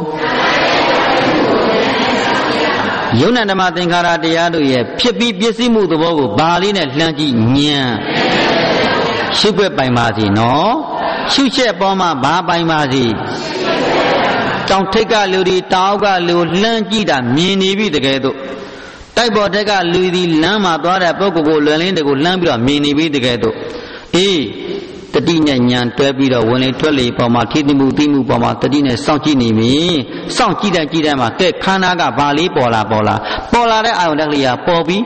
ယုံနာဓမ္မသင်္ခါရတရားတို့ရဲ့ဖြစ်ပြီးပြည့်စုံမှုသဘောကိုဘာလေးနဲ့လှမ်းကြည့်ဉာဏ်ရှုွက်ပိုင်ပါစီနော်ရှုချက်ပေါ်မှာဘာပိုင်ပါစီတောင်ထိပ်ကလူဒီတောင်ကလူလှမ်းကြည့်တာမြင်နေပြီတကယ်တော့တိုက်ပေါ်ထက်ကလူဒီလမ်းမှာသွားတဲ့ပုဂ္ဂိုလ်ကိုလွယ်လင်းတကူလှမ်းပြီးတော့မြင်နေပြီတကယ်တော့အေးတတိနဲ့ဉာဏ်တွဲပြီးတော့ဝင်လေထွက်လေပေါ်မှာထိသိမှုသိမှုပေါ်မှာတတိနဲ့စောင့်ကြည့်နေပြီစောင့်ကြည့်တဲ့မှာကဲခန္ဓာကဘာလေးပေါ်လာတဲ့အာယုန်တက်ကလေးကပေါ်ပြီး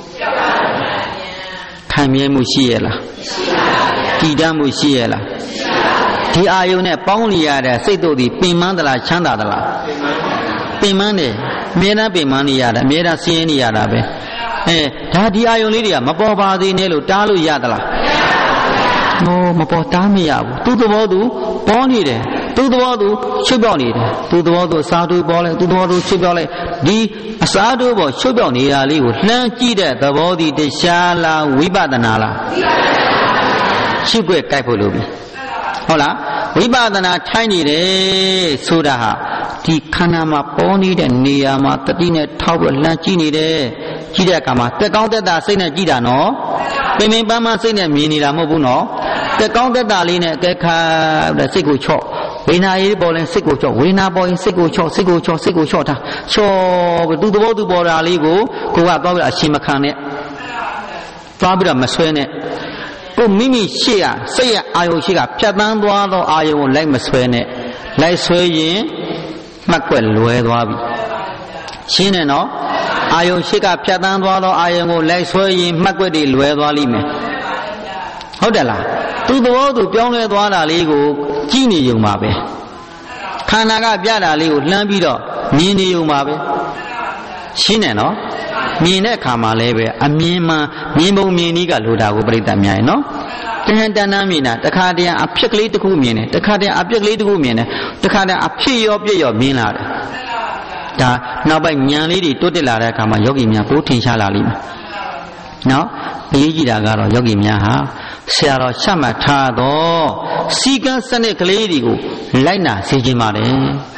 ခံမြဲမှုရှိရဲ့လားတည်တတ်မှုရှိရဲ့လားဒီအာယုန်နဲ့ပေါင်းလျရတဲ့စိတ်တို့ဒီပင်မသလားချမ်းသာသလားပင်မတယ်အမြဲတမ်းပင်မနေရတာအမြဲတမ်းဆင်းရဲနေရတာပဲဒါဒီအာယုန်လေးတွေကမပေါ်ပါသေးနဲ့လို့တားလို့ရသလားမပေါ်တားမရဘူးသူ့သဘောသူပေါ်နေတယ်သူ့သဘောသူချွတ်ပြောက်နေတယ်သူ့သဘောသူအစားတူပေါ်လိုက်သူ့သဘောသူချွတ်ပြောက်လိုက်ဒီအစားတူပေါ်ချွတ်ပြောက်နေတာလေးကိုလှမ်းကြည့်တဲ့သဘောဒီတရားလားဝိပဿနာလားရှုွက်ကြိုက်ဖို့လိုပြီဟုတ်လားဝိပဿနာထိုင်နေတယ်ဆိုတာဟာဒီခန္ဓာမှာပေါ်နေတဲ့နေရာမှာတတိနဲ့ထောက်ပြီးလှမ်းကြည့်နေတယ်ကြည့်တဲ့အခါမှာတက်ကောင်းတက်တာစိတ်နဲ့ကြည့်တာနော်ပင်ပင်ပန်းပန်းစိတ်နဲ့မြင်နေတာမဟုတ်ဘူးနော်တက်ကောင်းတက်တာလေးနဲ့အကဲခါတဲ့စိတ်ကိုချော့ဝေနာရေးပေါ်ရင်စိတ်ကိုချော့ဝေနာပေါ်ရင်စိတ်ကိုချော့တာချော့ပြီးသူ့သဘောသူပေါ်တာလေးကိုကိုကသွားပြီးအရှင်မခံနဲ့သွားပြီးတော့မဆွဲနဲ့ကိုမိမိရှေ့ကစိတ်ရအာယုံရှိကဖြတ်တန်းသွားသောအာယုံကိုလိုက်မဆွဲနဲ့လိုက်ဆွဲရင်မှတ်ွက်လွဲသွားပြီရှင်းတယ်နော်အာယုံရှိကဖြတ်တန်းသွားသောအာယုံကိုလိုက်ဆွဲရင်မှတ်ွက်တွေလွဲသွားလိမ့်မယ်ဟုတ်တယ်လားသူ့သဘောသူပြောင်းလဲသွားတာလေးကိုကြည့်နေုံပါပဲခန္ဓာကပြတာလေးကိုလှမ်းပြီးတော့မြင်နေုံပါပဲရှင်းတယ်နော်မြင်တဲ့အခါမှာလည်းပဲအမြင်မှမြင်ပုံမြင်နည်းကလိုတာကိုပြိတ္တများရင်နော်တဏ္ဍတဏ္ဍမြင်တာတခါတည်းအဖြစ်ကလေးတစ်ခုမြင်တယ်တခါတည်းအပြက်ကလေးတစ်ခုမြင်တယ်တခါတည်းအဖြစ်ရောပြက်ရောမြင်လာတယ်ဒါနောက်ပိုင်းဉာဏ်လေးတွေတိုးတက်လာတဲ့အခါမှာယောဂီများပိုထင်ရှားလာလိမ့်မယ်နော်အရေးကြီးတာကတော့ယောဂီများဟာဆရာတော်ရှမှတ်ထားတော့စီကံစနစ်ကလေးတွေကိုလိုက်နာစေခြင်းပါတယ်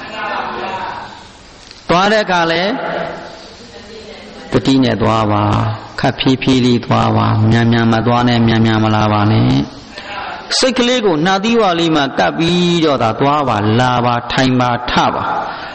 သွားတဲ့အခါလဲတတိနဲ့သွားပါခပ်ဖြည်းဖြည်းလေးသွားပါမြန်မြန်မသွားနဲ့မြန်မြန်မလာပါနဲ့စိတ်ကလေးကိုနှာသီးဝါလေးမှာကပ်ပြီးတော့သာသွားပါလာပါထိုင်ပါထပါ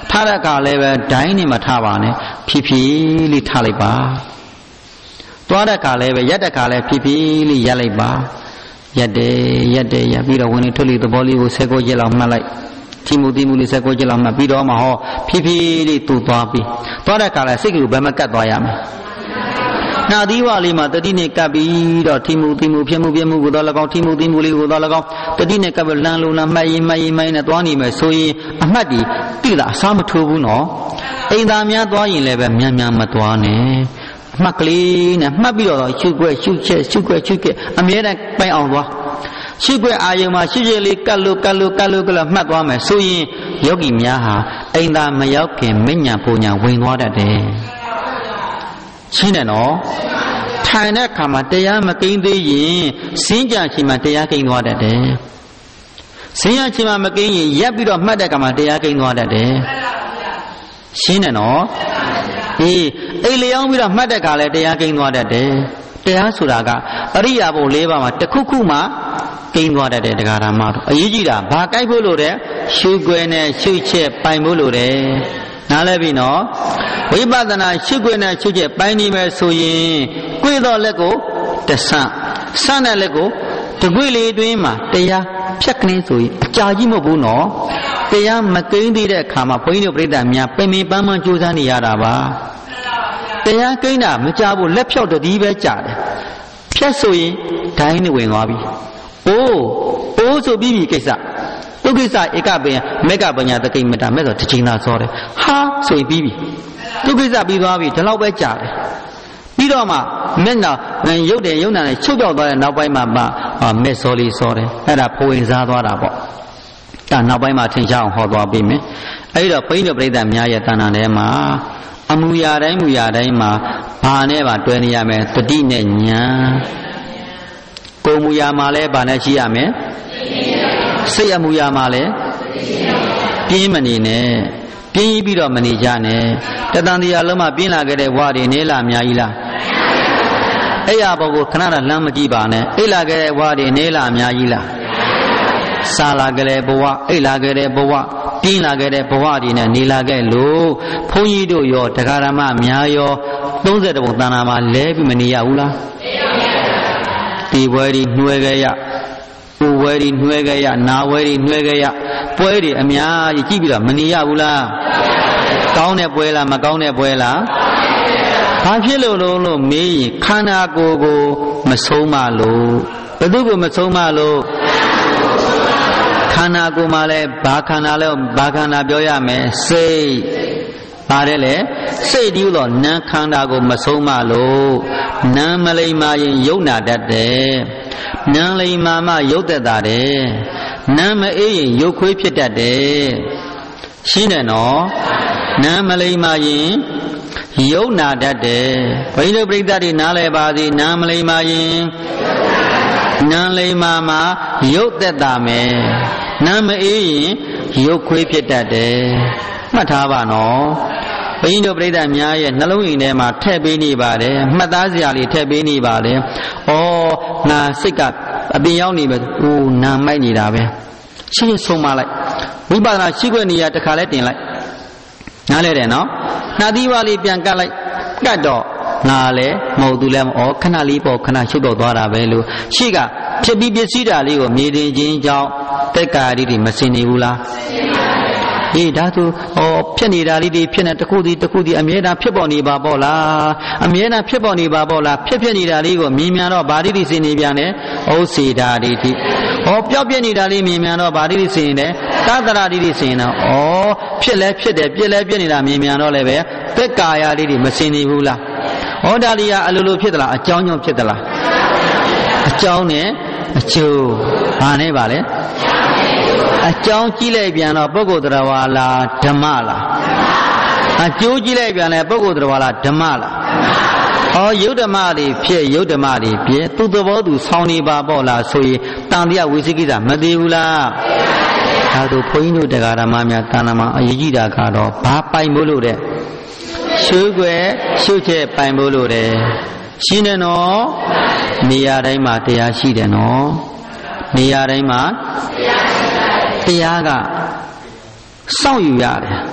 ထားတဲ့ကလည်းပဲဒိုင်းနေမထားပါနဲ့ဖြည်းဖြည်းလေးထားလိုက်ပါသွားတဲ့ကလည်းပဲရက်တဲ့ကလည်းဖြည်းဖြည်းလေးရက်လိုက်ပါရက်ပြီးတော့ဝင်လေထွက်လေသဘောလေးကို16ချက်လောက်မှတ်လိုက်တိမှုလေး16ချက်လောက်မှတ်ပြီးတော့မှဟောဖြည်းဖြည်းလေးတူသွားပြီးသွားတဲ့ကလည်းစိတ်ကလေးဘယ်မှာကတ်သွားရမလဲနာသီဝလေးမှာတတိနဲ့ကပ်ပြီးတော့တိမှုဖြစ်မှုကိုတော့၎င်းတိမှုလေးကိုတော့၎င်းတတိနဲ့ကပ်ပြီးလမ်းလုံးမှတ်ရင်နဲ့သွားနေမယ်ဆိုရင်အမှတ်ဒီတိတာအစားမထိုးဘူးနော်အိမ်သားများသွားရင်လည်းပဲမြန်မသွားနဲ့မှတ်ကလေးနဲ့မှတ်ပြီးတော့ရှုခွဲအမြဲတမ်းပိုင်အောင်သွားရှုခွဲအာယုံမှာရှုချက်လေးကတ်လို့မှတ်သွားမယ်ဆိုရင်ယောဂီများဟာအိမ်သားမရောက်ခင်မဉ္ဇဉ်ပူညာဝင်သွားတတ်တယ်ရှင်းတယ်နော်ထိုင်တဲ့အခါမှာတရားမကိန်းသေးရင်စင်းကြချိန်မှာတရားကိန်းသွားတတ်တယ်စင်းရချိန်မှာမကိန်းရင်ရက်ပြီးတော့မှတ်တဲ့အခါမှာတရားကိန်းသွားတတ်တယ်ရှင်းတယ်နော်အေးအိလျောင်းပြီးတော့မှတ်တဲ့အခါလည်းတရားကိန်းသွားတတ်တယ်တရားဆိုတာကအရိယာဘုံ၄ပါးမှာတစ်ခုမှကိန်းသွားတတ်တယ်တရားဓမ္မတို့အရေးကြီးတာဘာကြိုက်ဖို့လို့တဲ့ရှုွယ်နဲ့ရှုချက်ပိုင်ဖို့လို့တဲ့နားလဲပြီနော်ဝိပဿနာရှုွယ်နဲ့ရှုချက်ပိုင်နေမယ်ဆိုရင်ကြွေတော့လက်ကိုတဆတဲ့လက်ကိုတကွေလေးအတွင်းမှာတရားဖြတ်ကနေဆိုရင်အကြာကြီးမဟုတ်ဘူးနော်တရားမကိန်းသေးတဲ့အခါမှာဘုန်းကြီးတို့ပြိဿများပင်ပန်းကြိုးစားနေရတာပါတရားကိန်းတာမကြဘူးလက်ဖြောက်တည်းပဲကြာတယ်ဖြတ်ဆိုရင်ဒိုင်းနဲ့ဝင်သွားပြီအိုးဆိုပြီးပြီကိစ္စဒုက္ခိစ္စဧကပင်မေကပညာတကိမတာမဲ့ဆိုတစ်ချိန်သာစောတယ်ဟာဆိုရင်ပြီးပြီဒုက္ခိစ္စပြီးသွားပြီဒီလောက်ပဲကြာတယ်ပြီးတော့မှမျက်နှာရုပ်နာနဲ့ချုပ်ပြောက်သွားတဲ့နောက်ပိုင်းမှာမဲ့စောလေးစောတယ်အဲ့ဒါဖိုးဝင်စားသွားတာပေါ့ဒါနောက်ပိုင်းမှာထင်ရှားအောင်ဟောသွားပြီမယ်အဲ့တော့ဘိန်းတော်ပြိဿများရဲ့တဏ္ဍာထဲမှာအမူအရာတိုင်းမှာဘာနဲ့ပါတွဲနေရမယ်တတိနဲ့ညာကိုယ်မူအရာမှာလည်းဘာနဲ့ရှိရမယ်စိတ်အမူအရာမှာလည်းပြင်းမနေနဲ့ပြင်းပြီးတော့မနေကြနဲ့တတန်တရားလုံးမှာပြင်းလာခဲ့တဲ့ဝါတွေနေလာအများကြီးလားအဲ့ရဘောကိုခဏလမ်းမကြည့်ပါနဲ့အိတ်လာခဲ့တဲ့ဝါတွေနေလာအများကြီးလားစာလာခဲ့တဲ့ဘဝအိတ်လာခဲ့တဲ့ဘဝပြင်းလာခဲ့တဲ့ဘဝတွေနဲ့နေလာခဲ့လို့ဘုန်းကြီးတို့ရောတရားဓမ္မများရော30ဘုံတဏ္ဍာမှာလဲပြီးမနေရဘူးလားဒီဘွဲတွေနှွဲခဲ့ရဥဝဲတွေနှွဲခဲ့ရနာဝဲတွေနှွဲခဲ့ရပွဲတွေအများကြီးကြည့်ပြီးတော့မနေရဘူးလားကောင်းတဲ့ပွဲလားမကောင်းတဲ့ပွဲလားဘာဖြစ်လို့မေးရင်ခန္ဓာကိုယ်ကိုမဆုံးမလို့ဘယ်သူကိုမဆုံးမလို့ခန္ဓာကိုယ်မှာလဲဘာခန္ဓာပြောရမယ်စိတ်ပါတယ်လေစိတ်ဒီလိုနာခန္ဓာကိုမဆုံးမလို့နာမလိမ္မာရင်ယုံနာတတ်တယ်နာလိမ္မာမှယုတ်သက်တာတယ်နာမအေးရင်ယုတ်ခွေးဖြစ်တတ်တယ်ရှင်းတယ်နော်နာမလိမ္မာရင်ယုံနာတတ်တယ်ဘိဓိပရိသတ်တွေနားလည်ပါစေနာမလိမ္မာရင်နာလိမ္မာမှယုတ်သက်တာမယ်နာမအေးရင်ယုတ်ခွေးဖြစ်တတ်တယ်မှတ်ထားပါနော်ဘိန်းတို့ပြိဿများရဲ့နှလုံးအိမ်ထဲမှာထည့်ပေးနေပါတယ်မှတ်သားစရာလေးထည့်ပေးနေပါတယ်ဩငါစိတ်ကအပြင်ရောက်နေပဲနာမိုက်နေတာပဲရှင်းဆုံးမလိုက်ဝိပဿနာရှိခွင့်နေရာတစ်ခါလဲတင်လိုက်နားလဲတယ်နော်နှာသီးဝါလေးပြန်ကတ်လိုက်ကတ်တော့ငါလည်းမဟုတ်သူလည်းမခဏလေးပေါ့ခဏချုပ်တော့သွားတာပဲလို့ရှိကဖြစ်ပြီးပစ္စည်းတာလေးကိုမြေတင်ခြင်းကြောင့်တက်ကာရီတွေမစင်နေဘူးလားအေးဒါဆိုဖြစ်နေတာလေးတွေဖြစ်နေတခုစီအမြဲတမ်းဖြစ်ပေါ်နေပါပေါ့လားအမြဲတမ်းဖြစ်ပေါ်နေပါပေါ့လားဖြစ်နေတာလေးကိုမြင်မြန်တော့ဗာတိတိစင်နေပြန်တယ်ဩစေတာတိတိပျောက်ပြက်နေတာလေးမြင်မြန်တော့ဗာတိတိစင်နေတယ်သတ္တရာတိတိစင်တော့ဖြစ်လဲဖြစ်တယ်ပြက်လဲပြက်နေတာမြင်မြန်တော့လည်းပဲသက်ကာယလေးတွေမစင်နေဘူးလားဒါလေးကအလိုလိုဖြစ်သလားအကြောင်းကြောင့်ဖြစ်သလားအကြောင်းနဲ့အကျိုးဘာနဲ့ပါလဲအကြောင်းကြည့်လိုက်ပြန်တော့ပုဂ္ဂိုလ်တရားဝါလားဓမ္မလားအကျိုးကြည့်လိုက်ပြန်လဲပုဂ္ဂိုလ်တရားဝါလားဓမ္မလားယုတ်ဓမ္မတွေဖြစ်ယုတ်ဓမ္မတွေဖြစ်သူသဘောသူဆောင်းနေပါပေါ့လားဆိုရင်တန်တရားဝိသိကိစ္စမသေးဘူးလားဒါဆိုဘုန်းကြီးတို့တရားဓမ္မများတဏ္ဍာမှာအရေးကြီးတာကတော့ဘာပိုင်ဖို့လို့တဲ့ရှုွယ်ရှုချက်ပိုင်ဖို့လို့တဲ့ရှင်းတယ်နော်နေရာတိုင်းမှာတရားရှိတယ်နော်နေရာတိုင်းမှာတရားကစောင့်ယူရတယ်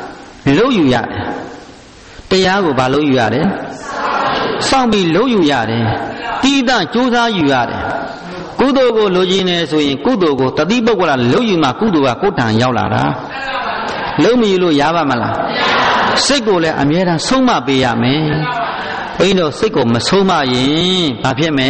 လုံးယူရတယ်တရားကိုဘာလို့ယူရတယ်စောင့်ပြီးလုံးယူရတယ်တိတကြိုးစားယူရတယ်ကုသိုလ်ကိုလိုချင်နေဆိုရင်ကုသိုလ်ကိုတတိပုဂ္ဂလလုံးယူမှကုသိုလ်ကကိုယ်တန်ရောက်လာတာလုံးမယူလို့ရပါမလားစိတ်ကိုလည်းအမြဲတမ်းဆုံးမပေးရမယ်ဘုန်းကြီးတို့စိတ်ကိုမဆုံးမရင်ဘာဖြစ်မလဲ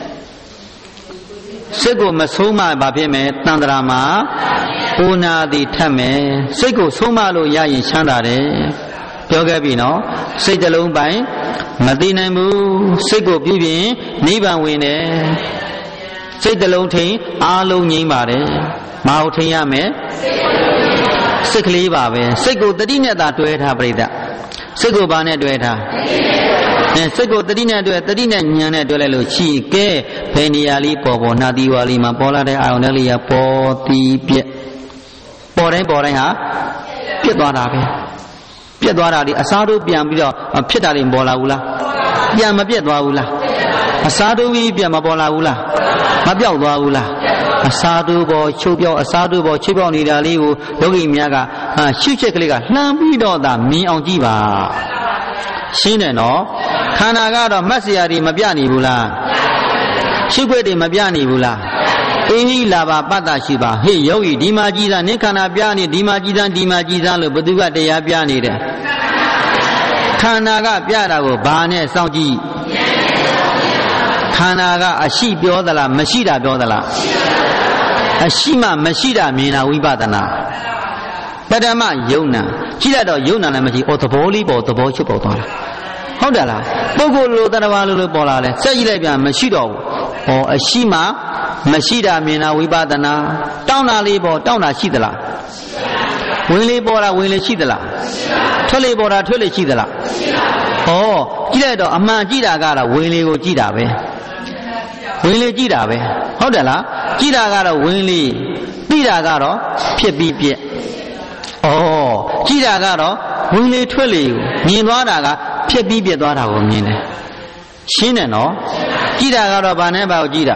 စိတ်ကိုမဆုံးမဘာဖြစ်မလဲတန်ត្រာမှာပူနာသည်ထက်မယ်စိတ်ကိုဆုံးမလို့ရရင်ချမ်းသာတယ်ပြောခဲ့ပြီနော်စိတ်တစ်လုံးပိုင်မသိနိုင်ဘူးစိတ်ကိုပြုပြင်နိဗ္ဗာန်ဝင်တယ်စိတ်တစ်လုံးထိန်အားလုံးငြိမ်းပါတယ်မဟုတ်ထိန်ရမယ်စိတ်ကလေးပါပဲစိတ်ကိုတတိနဲ့သာတွဲထားပြိတ္တစိတ်ကိုဘာနဲ့တွဲထားစိတ်ကိုတတိနဲ့တွဲတတိနဲ့ဉာဏ်နဲ့တွဲလိုက်လို့ရှိကဲဘယ်နေရာလေးပေါ်ပေါ်နှာသီးဝါလေးမှာပေါ်လာတဲ့အာရုံလေးကပေါ်တီးပြက်ပေါ်တိုင်းဟာပြက်သွားတာပဲပြက်သွားတာဒီအစားတို့ပြန်ပြီးတော့ဖြစ်တာတွေပေါ်လာဘူးလားပြန်မပြက်သွားဘူးလားအစားတို့ပြီးပြန်မပေါ်လာဘူးလားမပြောက်သွားဘူးလားအစားတို့ပေါ်ချုပ်ပြောက်အစားတို့ပေါ်ချုပ်ပြောက်နေတာလေးကိုယောဂီများကရှုချက်ကလေးကလှမ်းပြီးတော့သာမြင်အောင်ကြည့်ပါရှင်းတယ်နော်ခန္ဓာကတော့မတ်စရာတွေမပြနေဘူးလားရှုခွက်တွေမပြနေဘူးလားအင်းကြီးလာပါပတ္တရှိပါဟေ့ယောဂီဒီမှာကြည်စားနိခန္ဓာပြနေဒီမှာကြည်စားဒီမှာကြည်စားလို့ဘသူကတရားပြနေတယ်ခန္ဓာကပြတာကိုဘာနဲ့စောင့်ကြည့်ခန္ဓာကအရှိပြောသလားမရှိတာပြောသလားအရှိမှမရှိတာမြင်တာဝိပဿနာပထမယုံနာကြည့်လိုက်တော့ယုံနာလည်းမရှိသဘောလေးပေါ်သဘောချုပ်ပေါ်သွားတာဟုတ်တယ်လားပုဂ္ဂိုလ်လိုတ attva လိုပေါ်လာလဲစက်ကြည့်လိုက်ပြန်မရှိတော့ဘူးအရှိမှမရှိတာမြင်တာဝိပဿနာတောင်းတာလေးပေါ်တောင်းတာရှိသလားဝင်လေးပေါ်တာဝင်လေးရှိသလားထွက်လေးပေါ်တာထွက်လေးရှိသလားကြည့်လိုက်တော့အမှန်ကြည့်တာကတော့ဝင်လေးကိုကြည့်တာပဲဝင်လေးကြည့်တာပဲဟုတ်တယ်လားကြည့်တာကတော့ဝင်လေးပြီးတာကတော့ဖြစ်ပြီးပြက်ကြည့်တာကတော့ဝင်လေးထွက်လေးကိုမြင်သွားတာကဖြစ်ပြီးပြက်သွားတာကိုမြင်တယ်ရှင်းတယ်နော်ကြည့်တာကတော့ဘာနဲ့ဘာကိုကြည့်တာ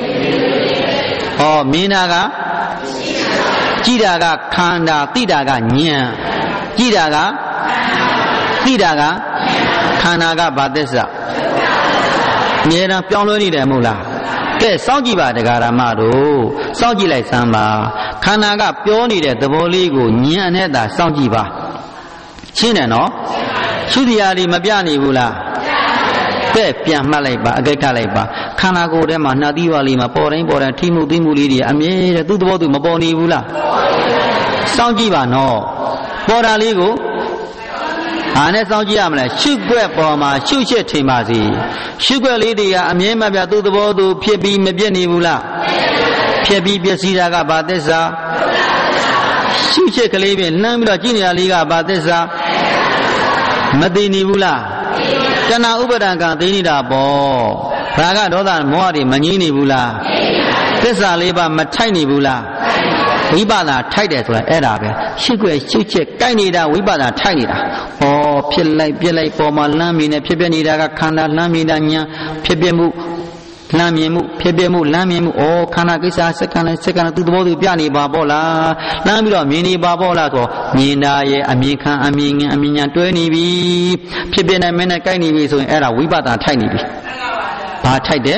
မြင်တာကကြည့်တာကခန္ဓာသိတာကဉာဏ်ကြည့်တာကသိတာကခန္ဓာကဘာသစ္စာအမြဲတမ်းပြောင်းလဲနေတယ်မဟုတ်လားကဲစောင့်ကြည့်ပါတရားဓမ္မတို့စောင့်ကြည့်လိုက်စမ်းပါခန္ဓာကပြောနေတဲ့သဘောလေးကိုဉာဏ်နဲ့သာစောင့်ကြည့်ပါရှင်းတယ်နော်ရှုတရားလေးမပြနေဘူးလားကဲပြန်မှတ်လိုက်ပါအကဲခတ်လိုက်ပါခန္ဓာကိုယ်ထဲမှာနှာသီးဝါလေးမှာပေါ်တိုင်းထိမှုသိမှုလေးတွေအမြဲတည်းသူ့သဘောသူမပေါ်နေဘူးလားစောင့်ကြည့်ပါနော်ပေါ်တာလေးကိုဟာနဲ့စောင့်ကြည့်ရမလဲရှုွက်ပေါ်မှာရှုချက်ထင်ပါစီရှုွက်လေးတွေကအမြဲမပြသူ့သဘောသူဖြစ်ပြီးမပြည့်နေဘူးလားဖြစ်ပြီးပျက်စီးတာကဘာသစ္စာရှုချက်ကလေးပြင်လှမ်းပြီးတော့ကြည့်နေတာလေးကဘာသစ္စာမသိနေဘူးလားတဏှာဥပါဒံကသိနေတာပေါ့ရာဂဒေါသမောဟတွေမငြိမ်းနေဘူးလားသစ္စာလေးပါမထိုက်နေဘူးလားဝိပဿနာထိုက်တယ်ဆိုတာအဲ့ဒါပဲရှုွက်ရှုချက်ကိုက်နေတာဝိပဿနာထိုက်နေတာဖြစ်လိုက်ပြက်လိုက်ပေါ်မှာလမ်းမြင်နေဖြစ်ပြနေတာကခန္ဓာလမ်းမြင်တာညာဖြစ်ပြမှုလမ်းမြင်မှုဖြစ်ပြမှုလမ်းမြင်မှုခန္ဓာကိစ္စစက္ကန့်နဲ့စက္ကန့်သူ့သဘောသူပြနေပါပေါ့လားလမ်းပြီးတော့မြင်နေပါပေါ့လားဆိုမြင်တာရဲ့အမြင်ခံအမြင်ငင်အမြင်ညာတွဲနေပြီဖြစ်ပြနေမင်းနဲ့ကိုက်နေပြီဆိုရင်အဲ့ဒါဝိပဿနာထိုက်နေပြီဘာထိုက်တယ်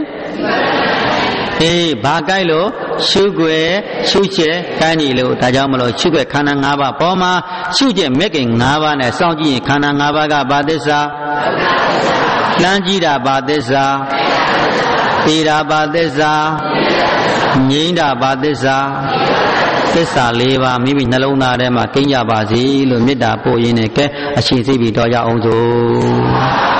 ဘာကိုက်လို့ရှုွယ်ရှုချက်ကိုက်နေလို့ဒါကြောင့်မလို့ရှုွယ်ခန္ဓာ၅ပါးပေါ်မှာရှုချက်မဲ့ခင်၅ပါးနဲ့စောင့်ကြည့်ရင်ခန္ဓာ၅ပါးကဘာသစ္စာလမ်းကြည့်တာဘာသစ္စာသိတာဘာသစ္စာငြိမ်းတာဘာသစ္စာသစ္စာ၄ပါးမိမိနှလုံးသားထဲမှာကိန်းကြပါစေလို့မေတ္တာပို့ရင်းနဲ့ကဲအရှိစိတ်ပြီးတော့ရအောင်စို့